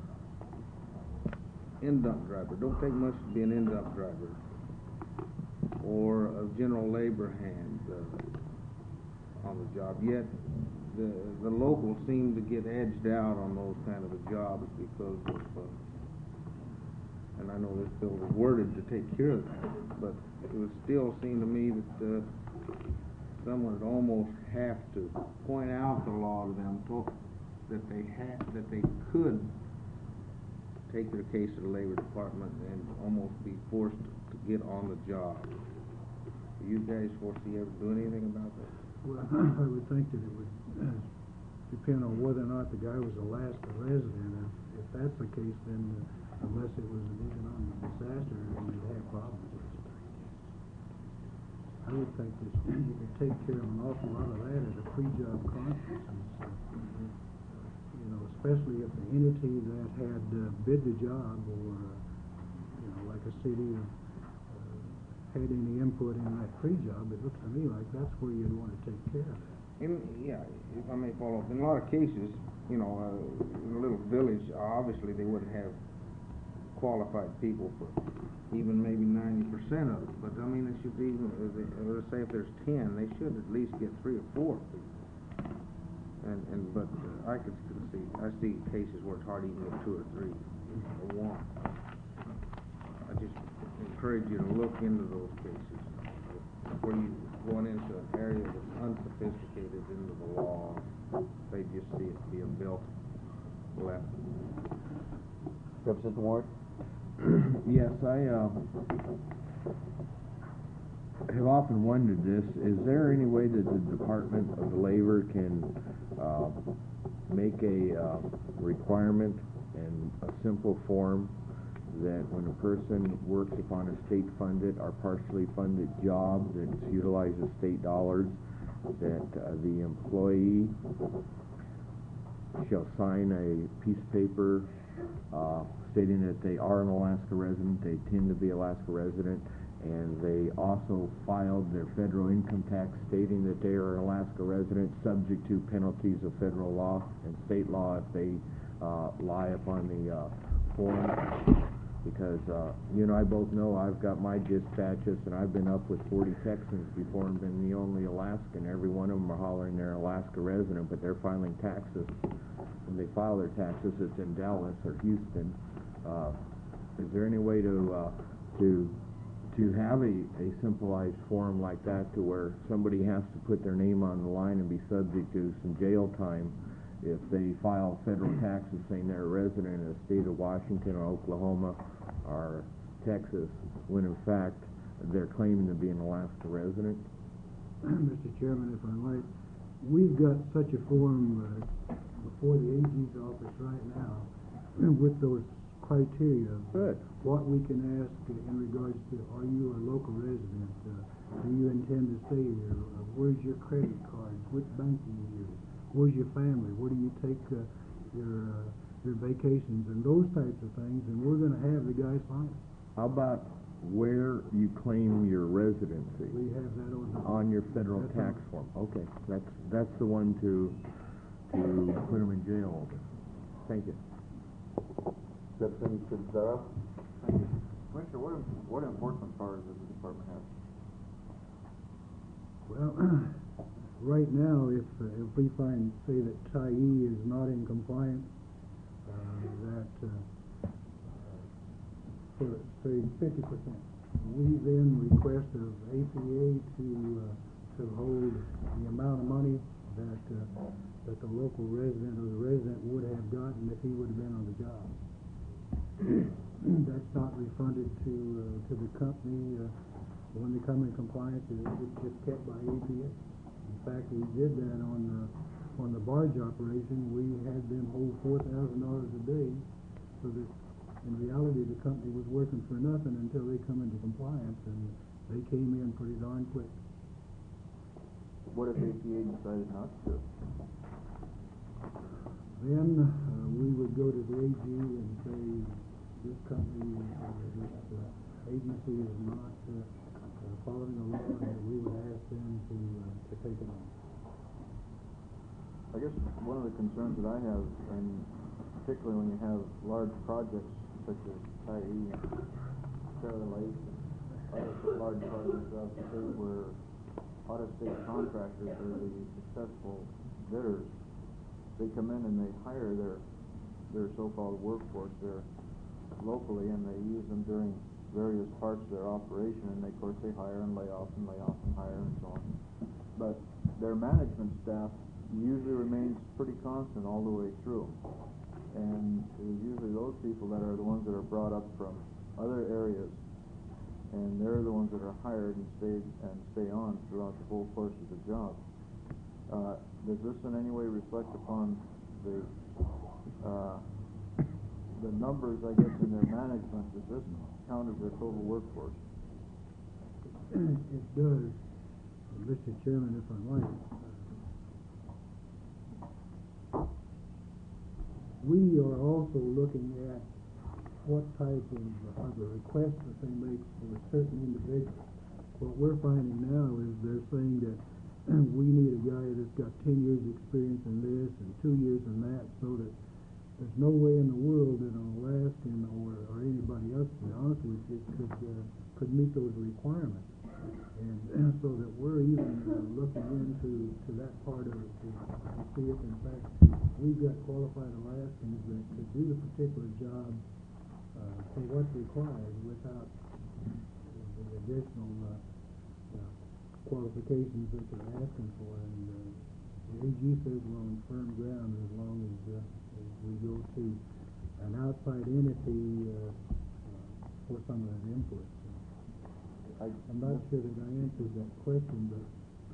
end dump driver? Don't take much to be an end dump driver or a general labor hand uh, on the job. Yet the the locals seem to get edged out on those kind of a jobs because of. Uh, And I know this bill was worded to take care of that, but it would still seem to me that uh, someone would almost have to point out the law to them to, that they had that they could take their case to the Labor Department and almost be forced to get on the job. Do you guys foresee ever do anything about that? Well, I would think that it would uh, depend on whether or not the guy was Alaska resident. If, if that's the case, then uh, unless it was an economic disaster, we'd have problems. I would think that you could take care of an awful lot of that at a pre-job conference. And so, you know, especially if the entity that had uh, bid the job, or uh, you know, like a city, uh, had any input in that pre-job, it looks to me like that's where you'd want to take care of that. In, yeah, if I may follow up, in a lot of cases, you know, uh, in a little village, obviously they wouldn't have qualified people for even maybe ninety percent of it, but I mean, it should be, uh, they, uh, let's say if there's ten, they should at least get three or four people. And, and, but uh, I could see, I see cases where it's hard to even get two or three, or one. I just encourage you to look into those cases, where you going into an area that's unsophisticated into the law, they just see it being built left. Representative Ward? Yes, I uh, have often wondered this. Is there any way that the Department of Labor can uh, make a uh, requirement and a simple form that when a person works upon a state-funded or partially funded job that utilizes state dollars, that uh, the employee shall sign a piece of paper uh, stating that they are an Alaska resident, they tend to be Alaska resident, and they also filed their federal income tax stating that they are an Alaska resident, subject to penalties of federal law and state law if they uh, lie upon the uh, form. Because, uh, you know, I both know I've got my dispatches, and I've been up with forty Texans before and been the only Alaskan. Every one of them are hollering they're an Alaska resident, but they're filing taxes. When they file their taxes, it's in Dallas or Houston. Uh, is there any way to uh, to to have a, a simplified form like that, to where somebody has to put their name on the line and be subject to some jail time if they file federal taxes saying they're a resident in the state of Washington or Oklahoma or Texas, when in fact they're claiming to be an Alaska resident? Mister Chairman, if I might, we've got such a form uh, before the A G's office right now with those criteria of Good. what we can ask in regards to, are you a local resident? Uh, do you intend to stay here? Uh, where's your credit cards? Which bank do you use? Where's your family? Where do you take uh, your uh, your vacations and those types of things? And we're going to have the guys sign it. How about where you claim your residency? We have that on the, On your federal That's tax on. form. Okay, that's that's the one to to put them in jail over. Thank you. Representative Zara? Commissioner, what, what enforcement powers does the department have? Well, right now, if uh, if we find, say, that Tyee is not in compliance, uh, that uh, for, say, fifty percent. We then request of A P A to, uh, to hold the amount of money that, uh, that the local resident or the resident would have gotten if he would have been on the job. That's not refunded to, uh, to the company, uh, when they come in compliance, it- it's just kept by A P A. In fact, we did that on, uh, on the barge operation. We had them hold four thousand dollars a day, so that in reality, the company was working for nothing until they come into compliance, and they came in pretty darn quick. What if A P A decided not to? Then, uh, we would go to the A G and say, this company, uh, this, uh, agency is not, uh, uh, following the law, and we would ask them to, uh, to take it on. I guess one of the concerns that I have, and particularly when you have large projects such as Tyee and Fair Lake and other large projects throughout the state where out-of-state contractors are the successful bidders, they come in and they hire their their so-called workforce there locally, and they use them during various parts of their operation, and they, of course they hire and lay off and lay off and hire and so on. But their management staff usually remains pretty constant all the way through. And it is usually those people that are the ones that are brought up from other areas, and they're the ones that are hired and stay and stay on throughout the whole course of the job. Uh, does this in any way reflect upon the uh, the numbers, I guess, in their management? Does this count as their total workforce? It does, Mister Chairman, if I might. We are also looking at what type of, of a request that they make for a certain individual. What we're finding now is they're saying that we need a guy that's got ten years experience in this and two years in that, so that there's no way in the world that an Alaskan or, or anybody else, to be honest with you, could, uh, could meet those requirements. And, and so that we're even uh, looking into to that part of it to, to see if in fact we've got qualified Alaskans that could do the particular job uh, for what's required without the additional uh, uh, qualifications that they're asking for. And uh, the A G says we're on firm ground as long as, uh, as we go to an outside entity uh, uh, for some of that input. I, I'm not sure that I answered that question, but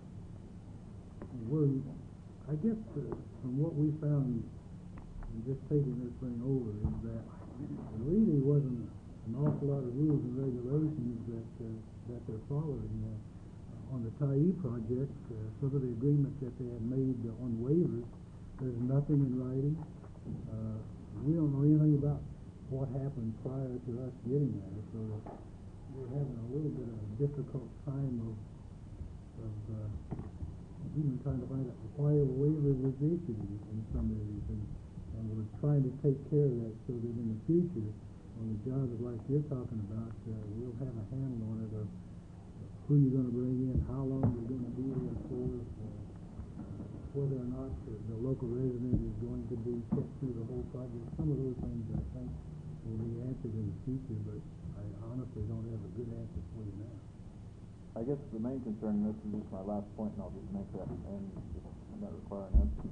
we're, I guess, uh, from what we found in just taking this thing over is that there really wasn't an awful lot of rules and regulations that uh, that they're following. Uh, on the Tyee project, uh, some of the agreements that they had made uh, on waivers, there's nothing in writing. Uh, we don't know anything about what happened prior to us getting there, so that we're having a little bit of a difficult time of, of uh, even trying to find out why a waiver was issued in some areas, and, and we're trying to take care of that so that in the future, on the jobs like you're talking about, uh, we'll have a handle on it of who you're going to bring in, how long you're going to be there for, uh, whether or not the, the local resident is going to be kept through the whole project. Some of those things I think will be answered in the future, but I honestly don't have a good answer for you now. I guess the main concern, and this is just my last point, and I'll just make that and just not require an answer.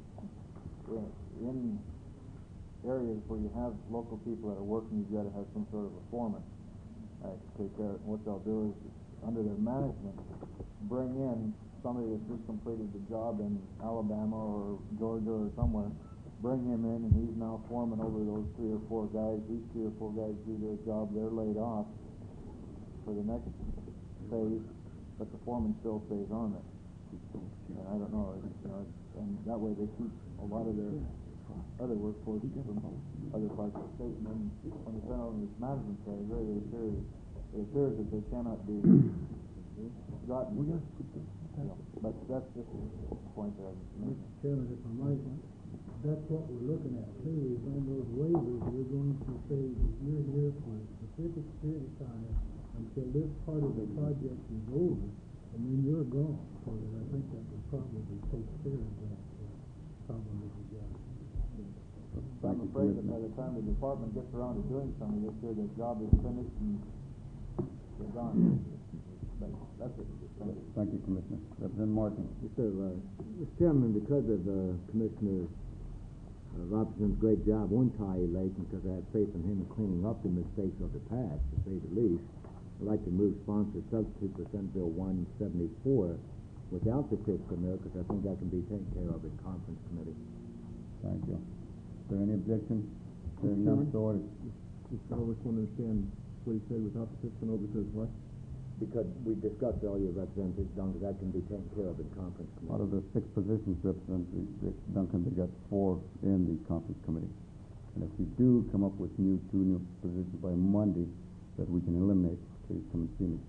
In areas where you have local people that are working, you've got to have some sort of a foreman uh, to take care of it. And what they'll do is, under their management, bring in somebody that's just completed the job in Alabama or Georgia or somewhere, bring him in, and he's now foreman over those three or four guys. These three or four guys do their job, they're laid off for the next phase, but the foreman still stays on there. And I don't know, you know, and that way they keep a lot of their other workforce from other parts of the state. And then on the federal management side, it really appears, it appears that they cannot be gotten. You know, but that's just a point that I'm making. Mister Chairman, if I might, that's what we're looking at too, is on those waivers, we're going to say that you're here for a specific period of time until this part of the project is over, and then you're gone. So that I think that would probably take care of that uh, problem that we got. Thank you, afraid that by Commissioner. the time the department gets around to doing something this year, the job is finished and they're gone. But that's it. Thank you. Thank you, Commissioner. Representative Martin. Yes, sir. Uh, Mister Chairman, because of uh, Commissioner uh, Robinson's great job on Tye Lake, and because I have faith in him in cleaning up the mistakes of the past, to say the least, I'd like to move sponsor substitute for Senate Bill one seventy-four without the fiscal note, because I think that can be taken care of in conference committee. Thank you. Is there any objection? Hearing none, so ordered. Mister Elvis, want to understand what he said without the fiscal note, because what? Because we discussed earlier, Representative Duncan, that can be taken care of in conference committee. Out of the six positions, Representative Duncan, they got four in the conference committee. And if we do come up with new, two new positions by Monday that we can eliminate, please come and see me.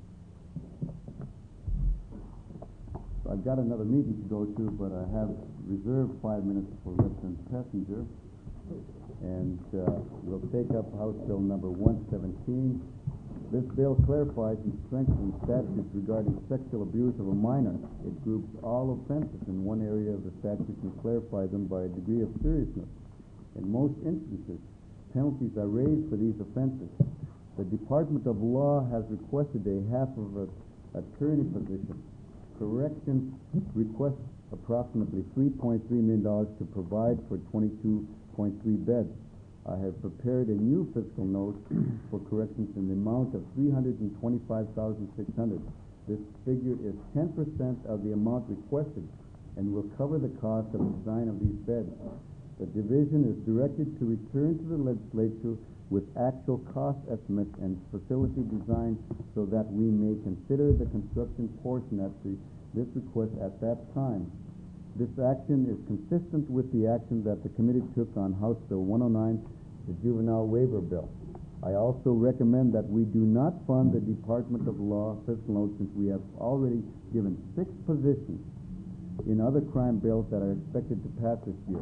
So I've got another meeting to go to, but I have reserved five minutes for Representative Passenger. And uh, we'll take up House Bill number one seventeen. This bill clarifies and strengthens statutes regarding sexual abuse of a minor. It groups all offenses in one area of the statute and clarifies them by a degree of seriousness. In most instances, penalties are raised for these offenses. The Department of Law has requested a half of an attorney position. Corrections requests approximately three point three million dollars to provide for twenty-two point three beds. I have prepared a new fiscal note for corrections in the amount of three hundred twenty-five thousand six hundred dollars. This figure is ten percent of the amount requested and will cover the cost of the design of these beds. The division is directed to return to the legislature with actual cost estimates and facility design so that we may consider the construction portion of the, this request at that time. This action is consistent with the action that the committee took on House Bill one oh nine, the Juvenile Waiver Bill. I also recommend that we do not fund the Department of Law fiscal note, since we have already given six positions in other crime bills that are expected to pass this year.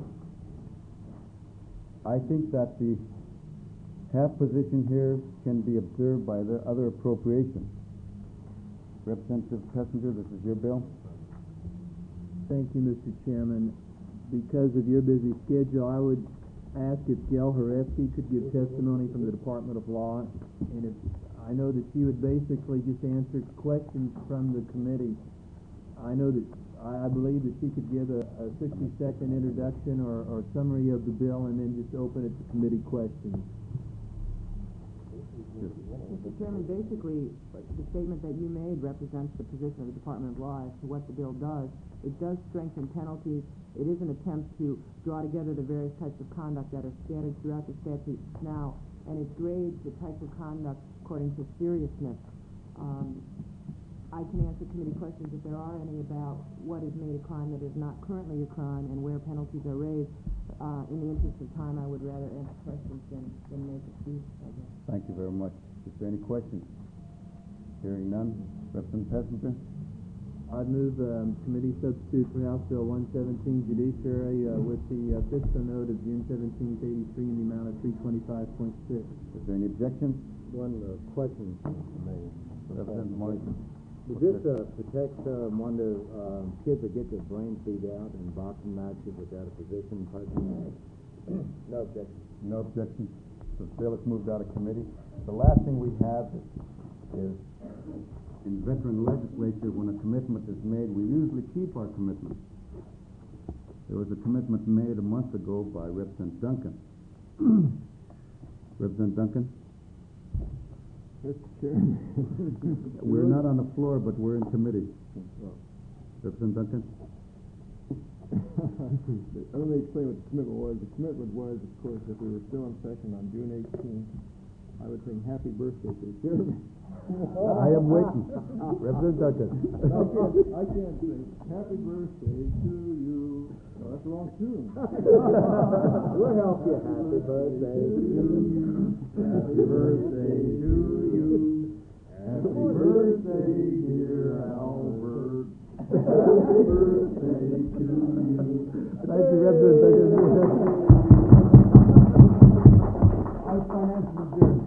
I think that the half position here can be observed by the other appropriations. Representative Passenger, this is your bill. Thank you, Mister Chairman. Because of your busy schedule, I would ask if Gail Horeski could give testimony from the Department of Law. And if, I know that she would basically just answer questions from the committee. I know that, I, I believe that she could give a, a sixty-second introduction or, or summary of the bill and then just open it to committee questions. Mister Chairman, basically, the statement that you made represents the position of the Department of Law as to what the bill does. It does strengthen penalties. It is an attempt to draw together the various types of conduct that are scattered throughout the statute now, and it grades the type of conduct according to seriousness. Um, I can answer committee questions if there are any about what is made a crime that is not currently a crime and where penalties are raised. Uh, in the interest of time, I would rather answer questions than, than make a speech, I guess. Thank you very much. Is there any questions? Hearing none. Representative Passenger? I'd move um, committee substitute for House Bill one seventeen Judiciary uh, with the uh, fiscal note of June seventeenth, eighty-three in the amount of three twenty-five point six. Is there any objections? One uh, question, Mayor. Representative Martin. Does this uh, protect uh, one of the uh, kids that get their brains beat out in boxing matches without a position person? No objection. No objection. The bill is moved out of committee. The last thing we have is, is in veteran legislature, when a commitment is made, we usually keep our commitment. There was a commitment made a month ago by Representative Duncan. Representative Duncan? Mister Chairman. We're not on the floor, but we're in committee. Representative Duncan? Let me explain what the commitment was. The commitment was, of course, if we were still in session on June eighteenth, I would sing happy birthday to the chairman. I am waiting. Representative Duncan. I can't, I can't sing happy birthday to you. No, that's the wrong tune. We'll help you. Happy birthday to you. Happy birthday to you. Happy birthday, dear Albert. Happy birthday to you. Thank you, Representative Duncan. House Finance adjourned.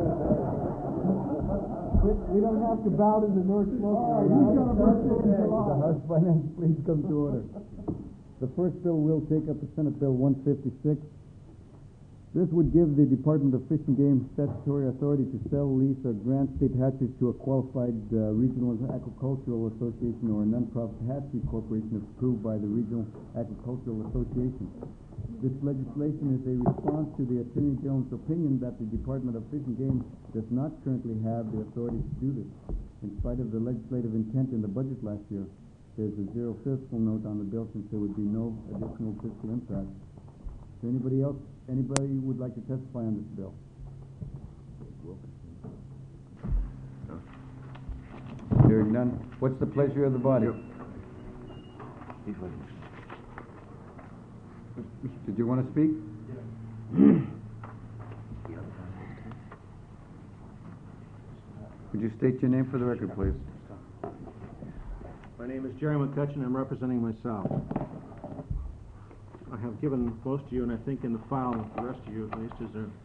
We don't have to bow to the North Slope. The House Finance, please come to order. The first bill we'll take up is Senate Bill one fifty-six. This would give the Department of Fish and Game statutory authority to sell, lease, or grant state hatcheries to a qualified uh, regional agricultural association or a nonprofit hatchery corporation approved by the Regional Agricultural Association. This legislation is a response to the Attorney General's opinion that the Department of Fish and Game does not currently have the authority to do this. In spite of the legislative intent in the budget last year, there's a zero fiscal note on the bill since there would be no additional fiscal impact. Is there anybody else, anybody who would like to testify on this bill? Hearing none, what's the pleasure of the body? Did you want to speak? Would you state your name for the record, please? My name is Jerry McCutcheon. I'm representing myself. I have given most of you, and I think in the file, the rest of you at least, is an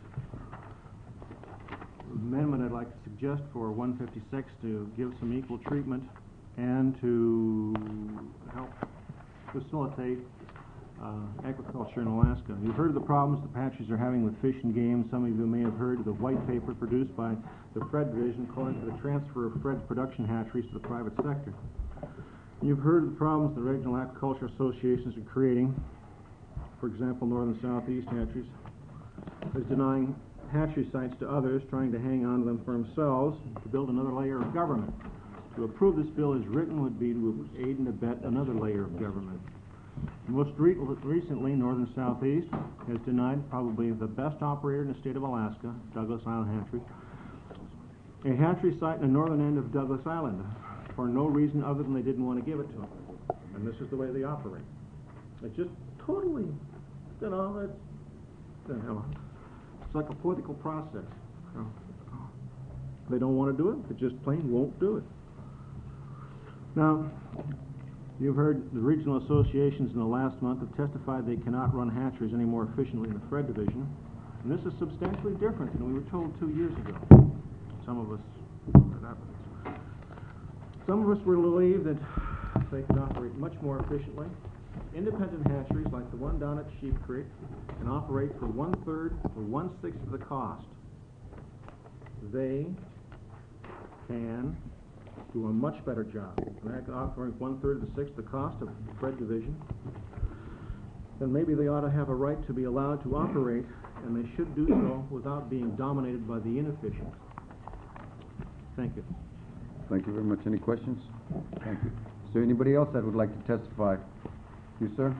amendment I'd like to suggest for one fifty-six to give some equal treatment and to help facilitate uh, agriculture in Alaska. You've heard of the problems the hatcheries are having with Fish and Game. Some of you may have heard of the white paper produced by the Fred Division calling for the transfer of Fred's production hatcheries to the private sector. You've heard of the problems the regional agriculture associations are creating. For example, Northern Southeast Hatcheries is denying hatchery sites to others, trying to hang on to them for themselves to build another layer of government. To approve this bill as written would be to aid and abet another layer of government. Most re recently, Northern Southeast has denied probably the best operator in the state of Alaska, Douglas Island Hatchery, a hatchery site in the northern end of Douglas Island for no reason other than they didn't want to give it to them. And this is the way they operate. It's just totally, you know, it's, you know, it's like a political process. You know. They don't want to do it, they just plain won't do it. Now, you've heard the regional associations in the last month have testified they cannot run hatcheries any more efficiently in the Fred Division, and this is substantially different than we were told two years ago. Some of us heard evidence. Some of us were believed that they could operate much more efficiently. Independent hatcheries, like the one down at Sheep Creek, can operate for one-third or one-sixth of the cost. They can do a much better job. They're offering one-third of the sixth of the cost of the Fred Division. Then maybe they ought to have a right to be allowed to operate, and they should do so without being dominated by the inefficient. Thank you. Thank you very much. Any questions? Thank you. Is there anybody else that would like to testify? You, sir?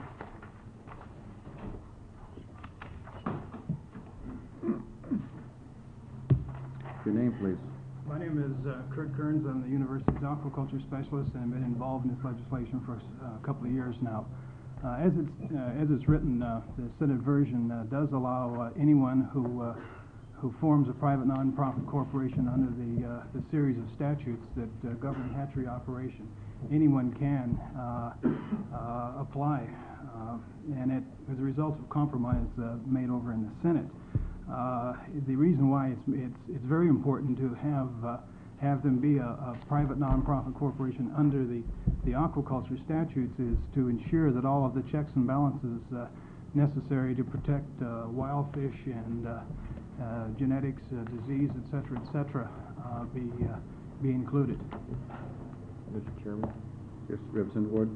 Your name, please. My name is uh, Kurt Kearns. I'm the university's aquaculture specialist and I've been involved in this legislation for uh, a couple of years now. Uh, as, it's, uh, as it's written, uh, the Senate version uh, does allow uh, anyone who uh, who forms a private nonprofit corporation under the, uh, the series of statutes that uh, govern hatchery operation. Anyone can uh, uh, apply, uh, and it was a result of compromise uh, made over in the Senate. Uh, the reason why it's, it's, it's very important to have, uh, have them be a, a private nonprofit corporation under the, the aquaculture statutes is to ensure that all of the checks and balances uh, necessary to protect uh, wild fish and uh, uh, genetics, uh, disease, et cetera, et cetera, uh, be, uh, be included. Mister Chairman? Yes, Representative Ward.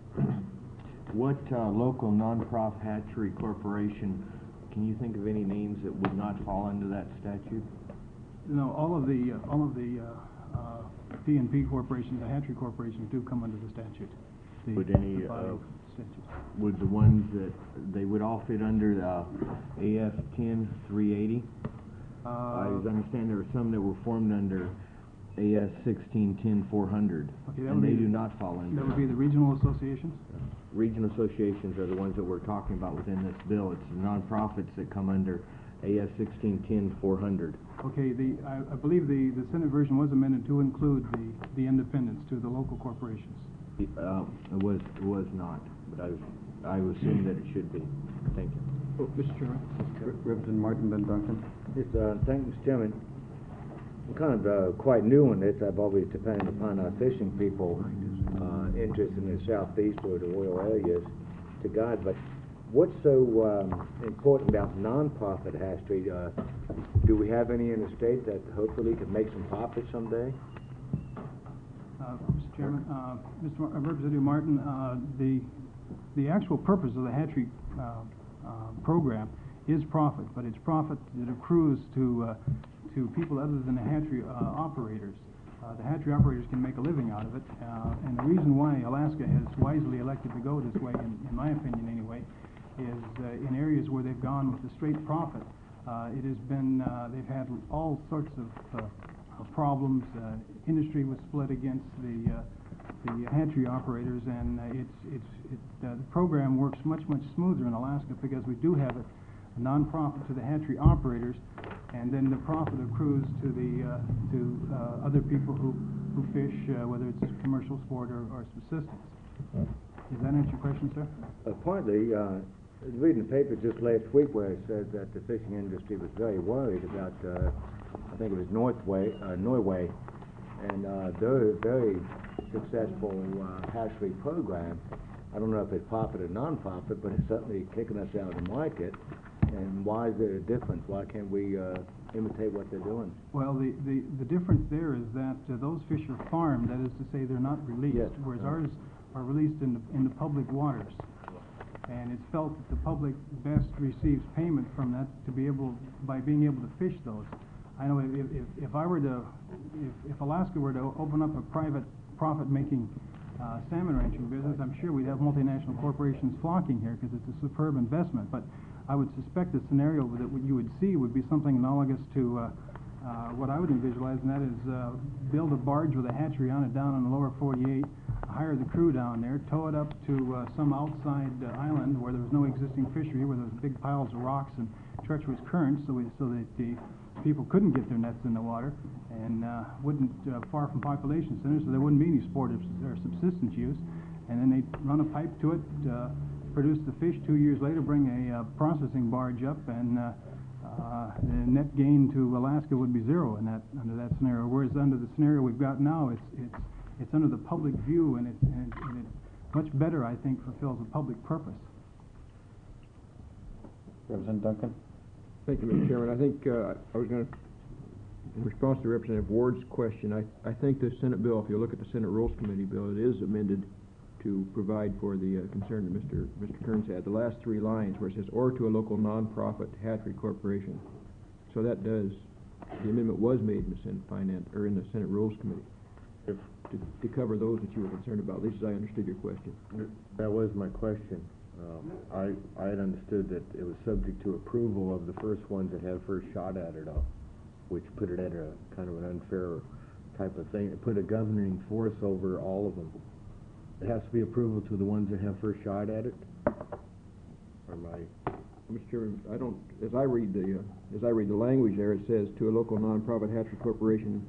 What uh, local nonprofit hatchery corporation, can you think of any names that would not fall under that statute? No, all of the uh, all of the uh, uh, P and P corporations, the hatchery corporations, do come under the statute. The, would any the uh, statutes. would the ones that they would all fit under uh, A S ten three eighty? Uh, I understand there were some that were formed under A S sixteen ten four hundred, okay, that and would they be, do not fall under. That would be the regional associations? Regional associations are the ones that we're talking about within this bill. It's the nonprofits that come under A S sixteen ten four hundred. Okay, the I, I believe the, the Senate version was amended to include the, the independents, to the local corporations. Uh, it was it was not, but I I would assume that it should be. Thank you. Oh, Mister Chairman. Representative Martin, then Duncan. Yes, uh, thank you, Mister Chairman. I'm kind of uh, quite new on this. I've always depended upon our fishing people uh, interested in the southeast or the oil areas to guide, but what's so um, important about nonprofit hatchery? Uh, do we have any in the state that hopefully could make some profit someday? Uh, Mister Chairman, uh, Mister Mar- uh, Representative Martin, uh, the the actual purpose of the hatchery uh, uh, program is profit, but it's profit that accrues to uh, to people other than the hatchery uh, operators. Uh, the hatchery operators can make a living out of it, uh, and the reason why Alaska has wisely elected to go this way, in, in my opinion anyway, is uh, in areas where they've gone with the straight profit. Uh, it has been, uh, they've had all sorts of uh, problems. Uh, industry was split against the uh, the hatchery operators, and uh, it's it's it, uh, the program works much much smoother in Alaska because we do have a, a non-profit to the hatchery operators, and then the profit accrues to the uh, to uh, other people who who fish, uh, whether it's commercial sport or, or subsistence. Does that answer your question, sir? Uh, partly, uh, I was reading the paper just last week where it said that the fishing industry was very worried about, uh, I think it was Northway, uh, Norway, and uh, their very successful uh, hatchery program. I don't know if it's profit or non-profit, but it's certainly kicking us out of the market. And why is there a difference? Why can't we uh, imitate what they're doing? Well, the, the, the difference there is that uh, those fish are farmed, that is to say they're not released, Yes. whereas ours are released in the, in the public waters. And it's felt that the public best receives payment from that to be able, by being able to fish those. I know if, if, if I were to, if, if Alaska were to open up a private profit-making uh, salmon ranching business, I'm sure we'd have multinational corporations flocking here because it's a superb investment. But I would suspect the scenario that what you would see would be something analogous to uh, uh, what I would visualize, and that is uh, build a barge with a hatchery on it down on the lower forty-eight, hire the crew down there, tow it up to uh, some outside uh, island where there was no existing fishery, where there was big piles of rocks and treacherous currents, so, we, so that the people couldn't get their nets in the water, and uh, wouldn't uh, far from population centers, so there wouldn't be any sport or, or subsistence use. And then they'd run a pipe to it, uh, produce the fish. Two years later, bring a uh, processing barge up, and uh, uh, the net gain to Alaska would be zero in that under that scenario. Whereas under the scenario we've got now, it's it's it's under the public view, and it and it, and it much better, I think, fulfills a public purpose. Representative Duncan. Thank you, Mister Chairman. I think uh, I was going to, in response to Representative Ward's question, I, I think the Senate bill, if you look at the Senate Rules Committee bill, it is amended to provide for the uh, concern that Mister Mister Kearns had. The last three lines where it says, or to a local nonprofit hatchery corporation. So that does, the amendment was made in the Senate Finance, or in the Senate Rules Committee to, to cover those that you were concerned about, at least as I understood your question. That was my question. Um, I, I had understood that it was subject to approval of the first ones that had first shot at it, though, which put it at a kind of an unfair type of thing. It put a governing force over all of them. It has to be approval to the ones that have first shot at it? Or my... Mister Chairman, I don't, as I read the, uh, as I read the language there, it says to a local nonprofit hatchery corporation,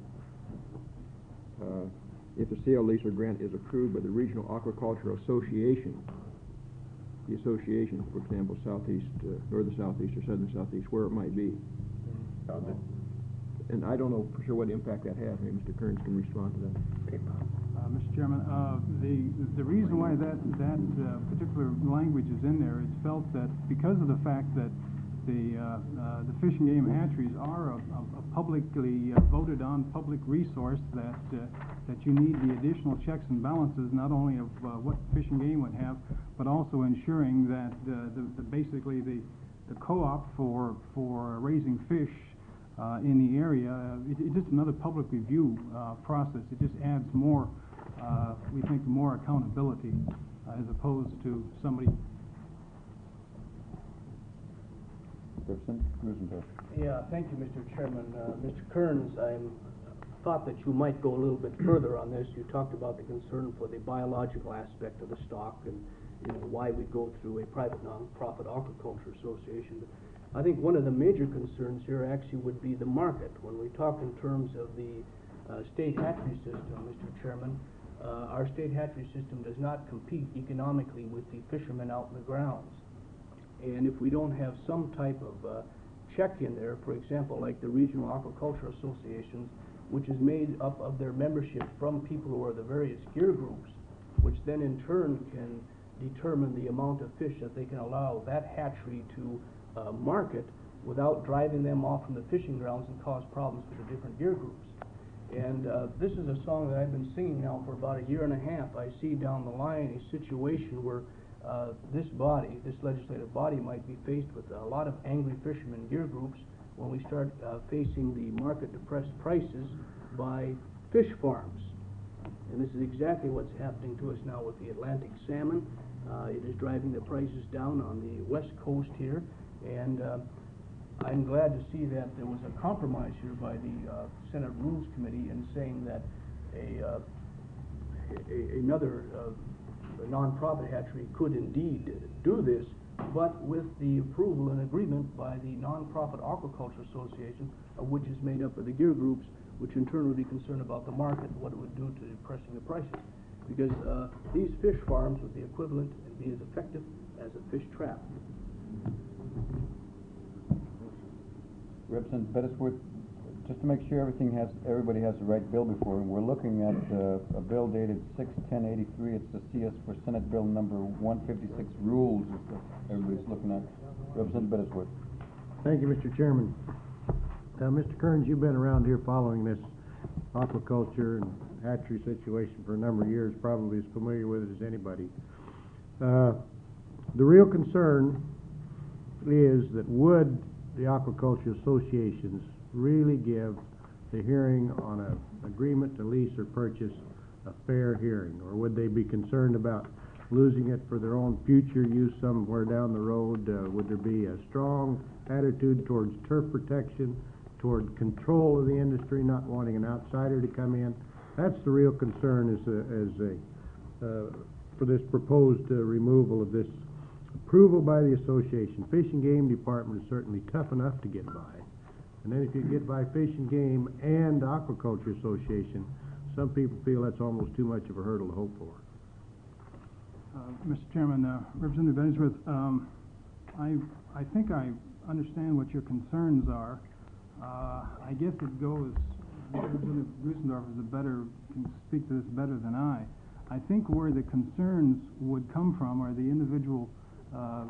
uh, if the sale, lease, or grant is approved by the Regional Aquaculture Association, the association, for example, southeast, uh, northern southeast, or southern southeast, where it might be. Uh, and I don't know for sure what impact that has. Maybe Mister Kearns can respond to that. Uh, Mister Chairman, uh, the the reason why that that uh, particular language is in there is felt that because of the fact that the uh, uh, the fish and game hatcheries are a, a, a publicly uh, voted on public resource, that uh, that you need the additional checks and balances, not only of uh, what fish and game would have, but also ensuring that uh, the, the basically the the co-op for for raising fish uh, in the area, uh, it, it's just another public review uh, process. It just adds more, uh, we think, more accountability uh, as opposed to somebody. Yeah, thank you, Mister Chairman. Uh, Mister Kearns, I thought that you might go a little bit further on this. You talked about the concern for the biological aspect of the stock, and you know why we go through a private non-profit aquaculture association. But I think one of the major concerns here actually would be the market. When we talk in terms of the uh, state hatchery system, Mister Chairman, uh, our state hatchery system does not compete economically with the fishermen out in the grounds. And if we don't have some type of uh, check in there, for example, like the regional aquaculture associations, which is made up of their membership from people who are the various gear groups, which then in turn can determine the amount of fish that they can allow that hatchery to uh, market without driving them off from the fishing grounds and cause problems for the different gear groups. And uh, this is a song that I've been singing now for about a year and a half. I see down the line a situation where uh, this body, this legislative body, might be faced with a lot of angry fishermen gear groups when we start uh, facing the market-depressed prices by fish farms. And this is exactly what's happening to us now with the Atlantic salmon. Uh, it is driving the prices down on the west coast here, and uh, I'm glad to see that there was a compromise here by the uh, Senate Rules Committee in saying that a, uh, a another uh, nonprofit hatchery could indeed do this, but with the approval and agreement by the Nonprofit Aquaculture Association, uh, which is made up of the gear groups, which in turn would be concerned about the market, what it would do to depressing the prices. Because uh, these fish farms would be equivalent and be as effective as a fish trap. Representative Bettisworth, just to make sure everything has, everybody has the right bill before them, we're looking at uh, a bill dated six ten eighty-three. It's the C S for Senate Bill number one fifty-six rules that everybody's looking at. Representative Bettisworth. Thank you, Mister Chairman. Uh, Mister Kearns, you've been around here following this aquaculture and hatchery situation for a number of years, probably as familiar with it as anybody. Uh, the real concern is that would the aquaculture associations really give the hearing on an agreement to lease or purchase a fair hearing, or would they be concerned about losing it for their own future use somewhere down the road? Uh, would there be a strong attitude towards turf protection, toward control of the industry, not wanting an outsider to come in? That's the real concern as a, as a uh, for this proposed uh, removal of this approval by the association. Fish and Game Department is certainly tough enough to get by. And then if you get by Fish and Game and Aquaculture Association, some people feel that's almost too much of a hurdle to hope for. Uh, Mister Chairman, uh, Representative Bettisworth, um, I, I think I understand what your concerns are. Uh, I guess it goes, Representative Grusendorf is a better, can speak to this better than I. I think where the concerns would come from are the individual uh,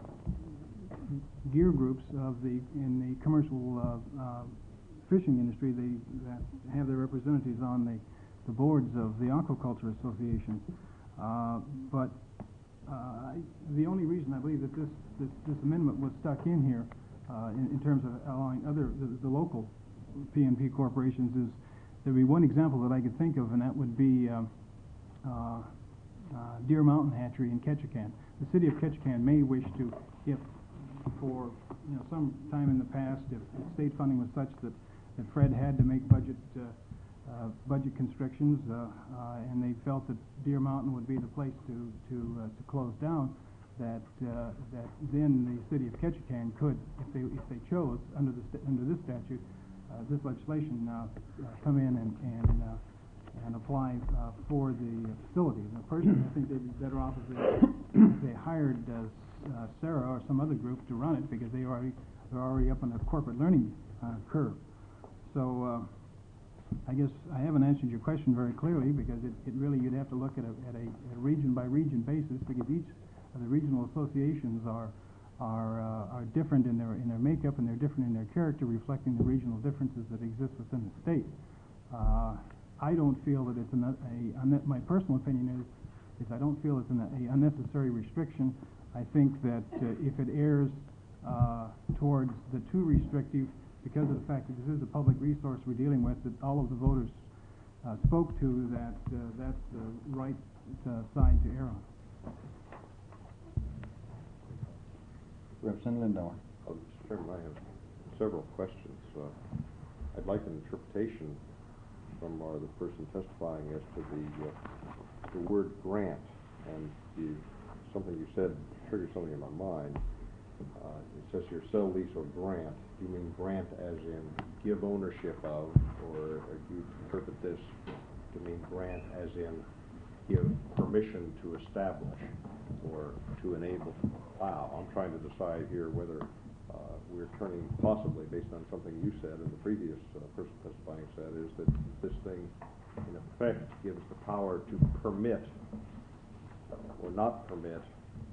gear groups of the, in the commercial uh, uh, fishing industry, they, that have their representatives on the, the boards of the Aquaculture Association. Uh, but uh, I, the only reason I believe that this, this, this amendment was stuck in here Uh, in, in terms of allowing other, the, the local P and P corporations, is there would be one example that I could think of, and that would be um, uh, uh, Deer Mountain Hatchery in Ketchikan. The city of Ketchikan may wish to, if for you know some time in the past, if, if state funding was such that, that Fred had to make budget uh, uh, budget constrictions, uh, uh, and they felt that Deer Mountain would be the place to to uh, to close down, that uh, that then the city of Ketchikan could, if they if they chose under the st under this statute, uh, this legislation, uh, uh, come in and and uh, and apply uh, for the facility. Now, personally, I think they'd be better off if they, if they hired uh, uh, Sarah or some other group to run it, because they already they're already up on the corporate learning uh, curve. So uh, I guess I haven't answered your question very clearly, because it, it really you'd have to look at a at a, at a region by region basis, because each the regional associations are are uh, are different in their in their makeup, and they're different in their character, reflecting the regional differences that exist within the state. Uh, I don't feel that it's an, a, my personal opinion is is I don't feel it's an a unnecessary restriction. I think that uh, if it errs uh, towards the too restrictive, because of the fact that this is a public resource we're dealing with, that all of the voters uh, spoke to, that uh, that's the right uh, side to err on. Representative Lindauer. Uh, Mister Chairman, I have several questions. Uh, I'd like an interpretation from uh, the person testifying as to the uh, the word grant, and the, something you said triggered something in my mind. Uh, it says here sell, lease, or grant. Do you mean grant as in give ownership of, or, or do you interpret this to mean grant as in give permission to establish or to enable? Wow, I'm trying to decide here whether uh, we're turning, possibly based on something you said and the previous uh, person testifying said, is that this thing in effect gives the power to permit or not permit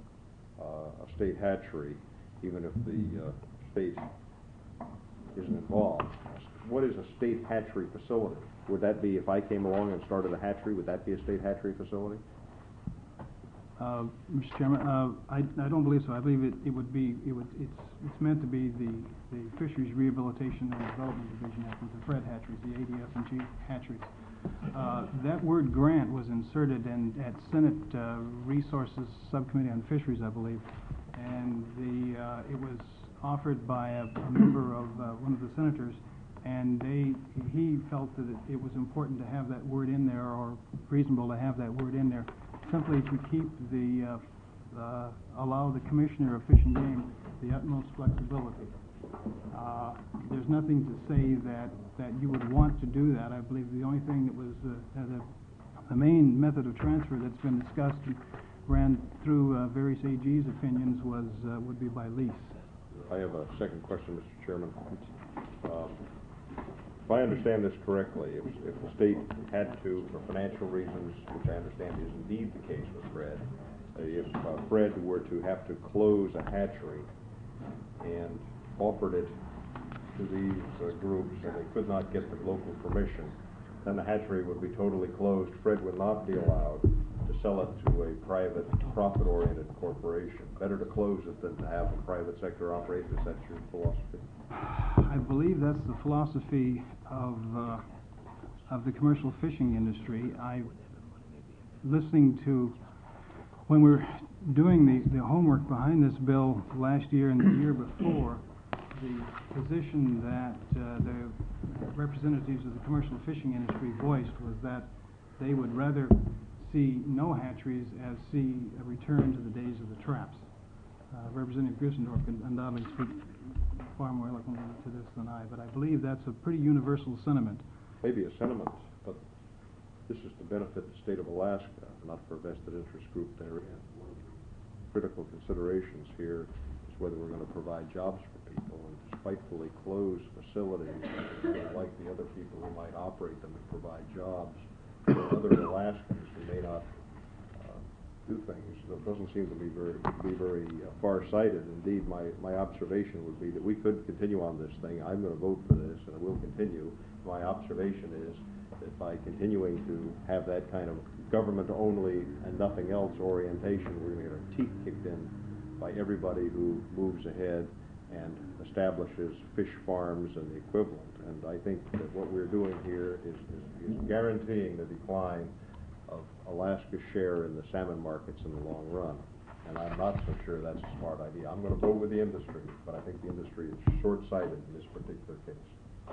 uh, a state hatchery, even if the uh, state isn't involved. What is a state hatchery facility? Would that be, if I came along and started a hatchery, would that be a state hatchery facility? Uh, Mister Chairman, uh, I, I don't believe so. I believe it, it would be, it would, it's, it's meant to be the, the Fisheries Rehabilitation and Development Division, I think, the Fred hatcheries, the A D F and G hatcheries. Uh, that word grant was inserted in, at Senate uh, Resources Subcommittee on Fisheries, I believe, and the, uh, it was offered by a, a member of uh, one of the senators, and they, he felt that it, it was important to have that word in there, or reasonable to have that word in there, simply to keep the, uh, uh, allow the Commissioner of Fish and Game the utmost flexibility. Uh, there's nothing to say that, that you would want to do that. I believe the only thing that was, uh, the, the main method of transfer that's been discussed and ran through uh, various A Gs' opinions was, uh, would be by lease. I have a second question, Mister Chairman. Um, if I understand this correctly, if, if the state had to, for financial reasons, which I understand is indeed the case with Fred, uh, if uh, Fred were to have to close a hatchery and offered it to these uh, groups and they could not get the local permission, then the hatchery would be totally closed. Fred would not be allowed to sell it to a private, profit-oriented corporation. Better to close it than to have a private sector operate. Is that your philosophy? I believe that's the philosophy of uh, of the commercial fishing industry. I, listening to, when we were doing the, the homework behind this bill last year and the year before, the position that uh, the representatives of the commercial fishing industry voiced was that they would rather see no hatcheries as see a return to the days of the traps. Uh, Representative Grissendorf can undoubtedly speak far more eloquently to this than I, but I believe that's a pretty universal sentiment. Maybe a sentiment, but this is to benefit the state of Alaska, not for a vested interest group therein. One of the critical considerations here is whether we're going to provide jobs for people, and to spitefully close facilities like the other people who might operate them and provide jobs for other Alaskans who may not uh, do things. That doesn't seem to be very, be very uh, far-sighted. Indeed, my, my observation would be that we could continue on this thing. I'm going to vote for this, and it will continue. My observation is that by continuing to have that kind of government-only and nothing else orientation, we're going to get our teeth kicked in by everybody who moves ahead and establishes fish farms and the equivalent. And I think that what we're doing here is, is, is guaranteeing the decline of Alaska's share in the salmon markets in the long run. And I'm not so sure that's a smart idea. I'm going to vote with the industry, but I think the industry is short-sighted in this particular case.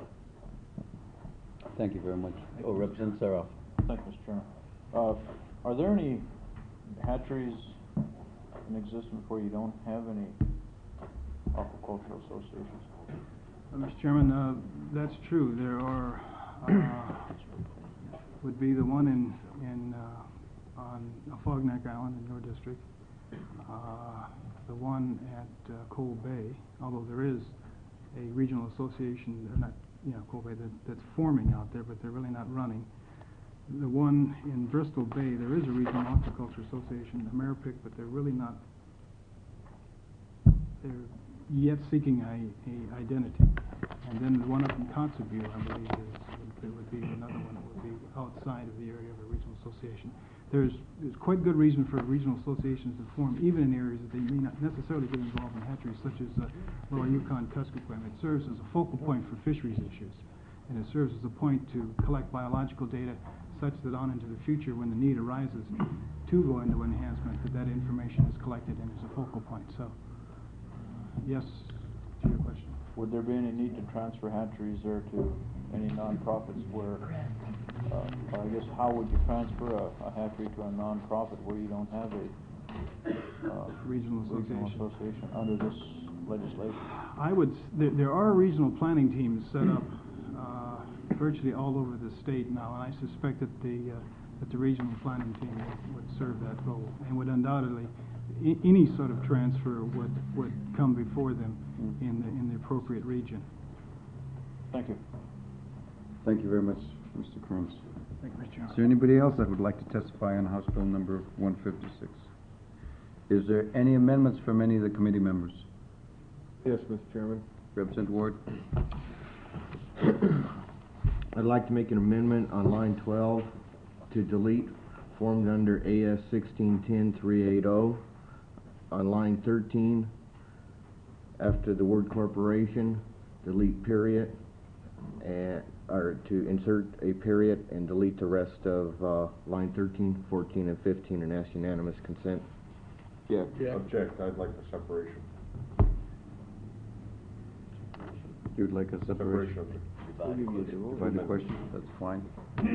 Thank you very much. Oh, Representative Saroff. Thank you, Mister Chairman. Uh, are there any hatcheries in existence where you don't have any aquaculture associations? Uh, Mister Chairman, uh, that's true. There are, uh, would be the one in, in uh, on Afognak Island in your district, uh, the one at uh, Coal Bay, although there is a regional association, uh, not, you know, Coal Bay, that, that's forming out there, but they're really not running. The one in Bristol Bay, there is a regional aquaculture association, Ameripic, but they're really not, they're yet seeking a, a identity. And then the one up in Kotzebue, I believe, is, would, would be another one that would be outside of the area of a regional association. There's, there's quite good reason for regional associations to form, even in areas that they may not necessarily get involved in hatcheries, such as uh, Lower Yukon Kuskokwim. It serves as a focal point for fisheries issues, and it serves as a point to collect biological data such that on into the future, when the need arises to go into enhancement, that that information is collected and is a focal point. So, uh, yes, to your question. Would there be any need to transfer hatcheries there to any nonprofits where, uh, I guess, how would you transfer a, a hatchery to a nonprofit where you don't have a uh, regional regional association. association under this legislation? I would, s- there, there are regional planning teams set up uh, virtually all over the state now, and I suspect that the, uh, that the regional planning team would, would serve that role, and would undoubtedly, I- any sort of transfer would, would come before them in the, in the appropriate region. Thank you. Thank you very much, Mister Kearns. Thank you, Mister Chairman. Is there anybody else that would like to testify on House Bill number one fifty-six? Is there any amendments from any of the committee members? Yes, Mister Chairman. Representative Ward? I'd like to make an amendment on line twelve to delete formed under A S sixteen ten three eighty. On line thirteen, after the word corporation, delete period, and, or to insert a period and delete the rest of, uh, line thirteen, fourteen, and fifteen, and ask unanimous consent. Yeah. Object, I'd like the separation. You'd like a separation? Separation of the. Divide the question, that's fine.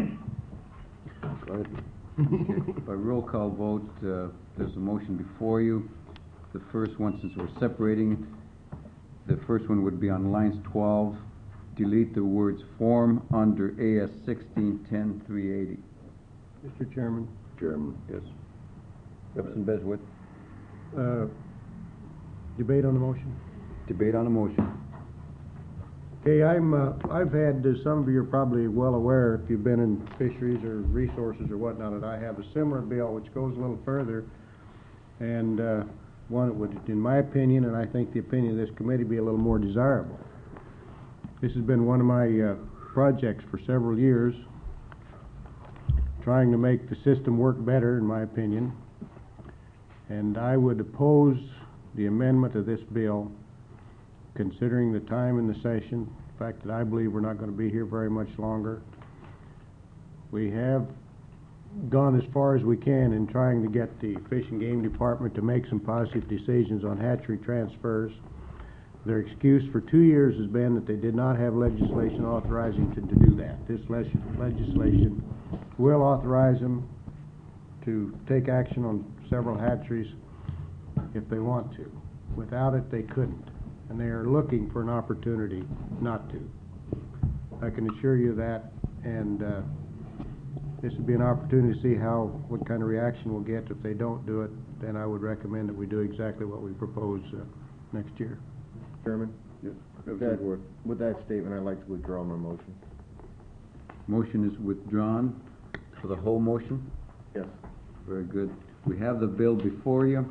Go ahead. Okay. By roll call vote, uh, there's a motion before you. The first one, since we're separating, the first one would be on lines twelve, delete the words form under A S sixteen ten three eighty. Mister Chairman, Chairman. Yes. Representative Beswick? uh, debate on the motion? Debate on the motion. Okay, I'm, uh, I've had, uh, some of you are probably well aware, if you've been in fisheries or resources or whatnot, that I have a similar bill which goes a little further, and, uh, one that would, in my opinion, and I think the opinion of this committee, be a little more desirable. This has been one of my, uh, projects for several years, trying to make the system work better, in my opinion, and I would oppose the amendment of this bill, considering the time in the session, the fact that I believe we're not going to be here very much longer. We have gone as far as we can in trying to get the Fish and Game Department to make some positive decisions on hatchery transfers. Their excuse for two years has been that they did not have legislation authorizing them to do that. This leg- legislation will authorize them to take action on several hatcheries if they want to. Without it, they couldn't. And they are looking for an opportunity not to. I can assure you that, and uh, this would be an opportunity to see how, what kind of reaction we'll get. If they don't do it, then I would recommend that we do exactly what we propose uh, next year. Chairman? Yes. With that, with that statement, I'd like to withdraw my motion. Motion is withdrawn for the whole motion? Yes. Very good. We have the bill before you.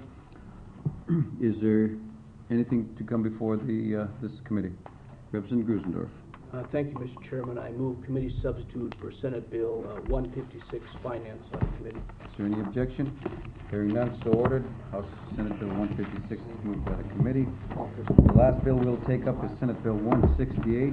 Is there anything to come before the, uh, this committee? Representative Grusendorf. Uh, thank you, Mister Chairman. I move committee substitute for Senate Bill uh, one fifty-six, Finance Subcommittee. Is there any objection? Hearing none, so ordered. House Senate Bill one fifty-six is moved by the committee. The last bill we'll take up is Senate Bill one sixty-eight.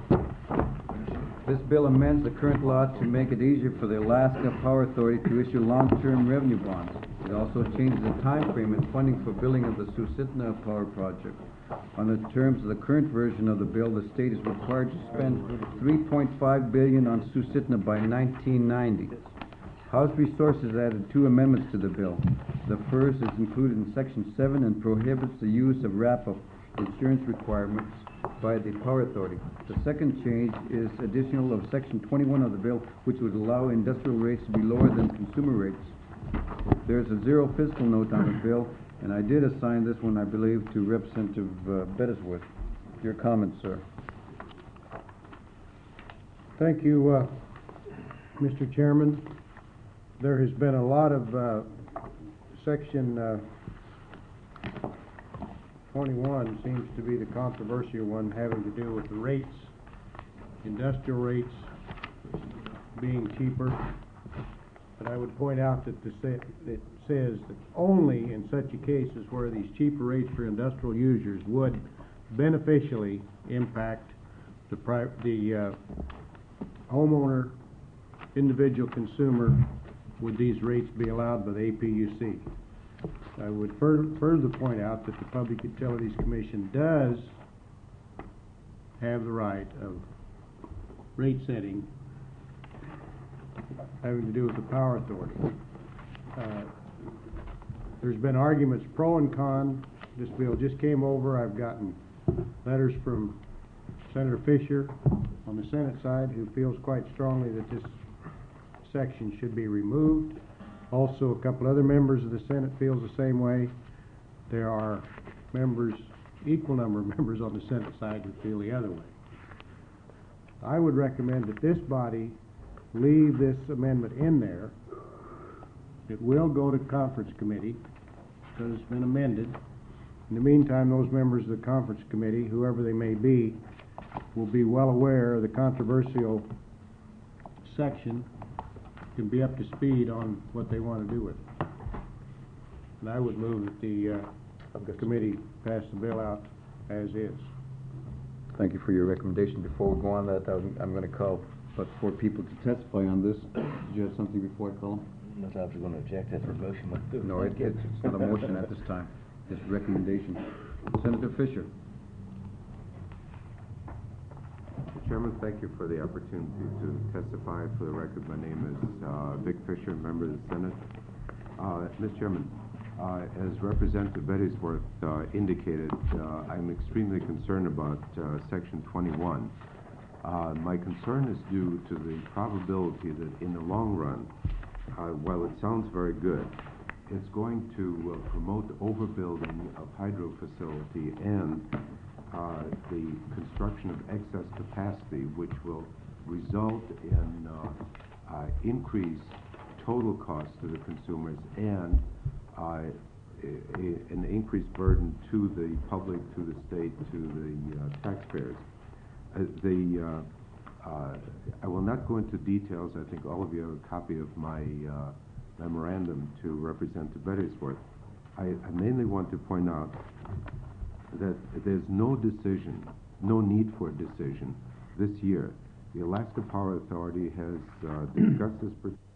This bill amends the current law to make it easier for the Alaska Power Authority to issue long-term revenue bonds. It also changes the time frame and funding for building of the Susitna Power Project. On the terms of the current version of the bill, the state is required to spend three point five billion dollars on Susitna by nineteen ninety. House Resources added two amendments to the bill. The first is included in Section seven and prohibits the use of R A P A insurance requirements by the Power Authority. The second change is additional of Section twenty-one of the bill, which would allow industrial rates to be lower than consumer rates. There's a zero fiscal note on the bill, and I did assign this one, I believe, to Representative uh, Bettisworth. Your comments, sir. Thank you, uh, Mister Chairman. There has been a lot of uh, Section uh, twenty-one seems to be the controversial one, having to do with the rates, industrial rates being cheaper. But I would point out that the sa it says that only in such a cases where these cheaper rates for industrial users would beneficially impact the pri the uh, homeowner, individual consumer, would these rates be allowed by the A P U C. I would fur further point out that the Public Utilities Commission does have the right of rate setting having to do with the Power Authority. Uh, there's been arguments pro and con. This bill just came over. I've gotten letters from Senator Fisher on the Senate side, who feels quite strongly that this section should be removed. Also, a couple other members of the Senate feels the same way. There are members, equal number of members on the Senate side who feel the other way. I would recommend that this body leave this amendment in there. It will go to conference committee, because it's been amended. In the meantime, those members of the conference committee, whoever they may be, will be well aware of the controversial section, can be up to speed on what they want to do with it. And I would move that the uh, committee pass the bill out as is. Thank you for your recommendation. Before we go on that, I'm, I'm going to call about four people to testify on this. Did you have something before I call them? No, I was going to object that for motion, but do. No, it, it's, it's not a motion at this time. It's a recommendation. Senator Fisher. Mister Chairman, thank you for the opportunity to testify. For the record, my name is uh, Vic Fisher, member of the Senate. Uh, Mister Chairman, uh, as Representative Bettesworth uh, indicated, uh, I'm extremely concerned about uh, Section twenty-one. Uh, my concern is due to the probability that in the long run, uh, while it sounds very good, it's going to uh, promote overbuilding of hydro facility and uh, the construction of excess capacity, which will result in uh, uh, increased total cost to the consumers and uh, a, a, an increased burden to the public, to the state, to the uh, taxpayers. Uh, the, uh, uh, I will not go into details. I think all of you have a copy of my uh, memorandum to Representative Bettesworth. I, I mainly want to point out that there's no decision, no need for a decision this year. The Alaska Power Authority has uh, discussed this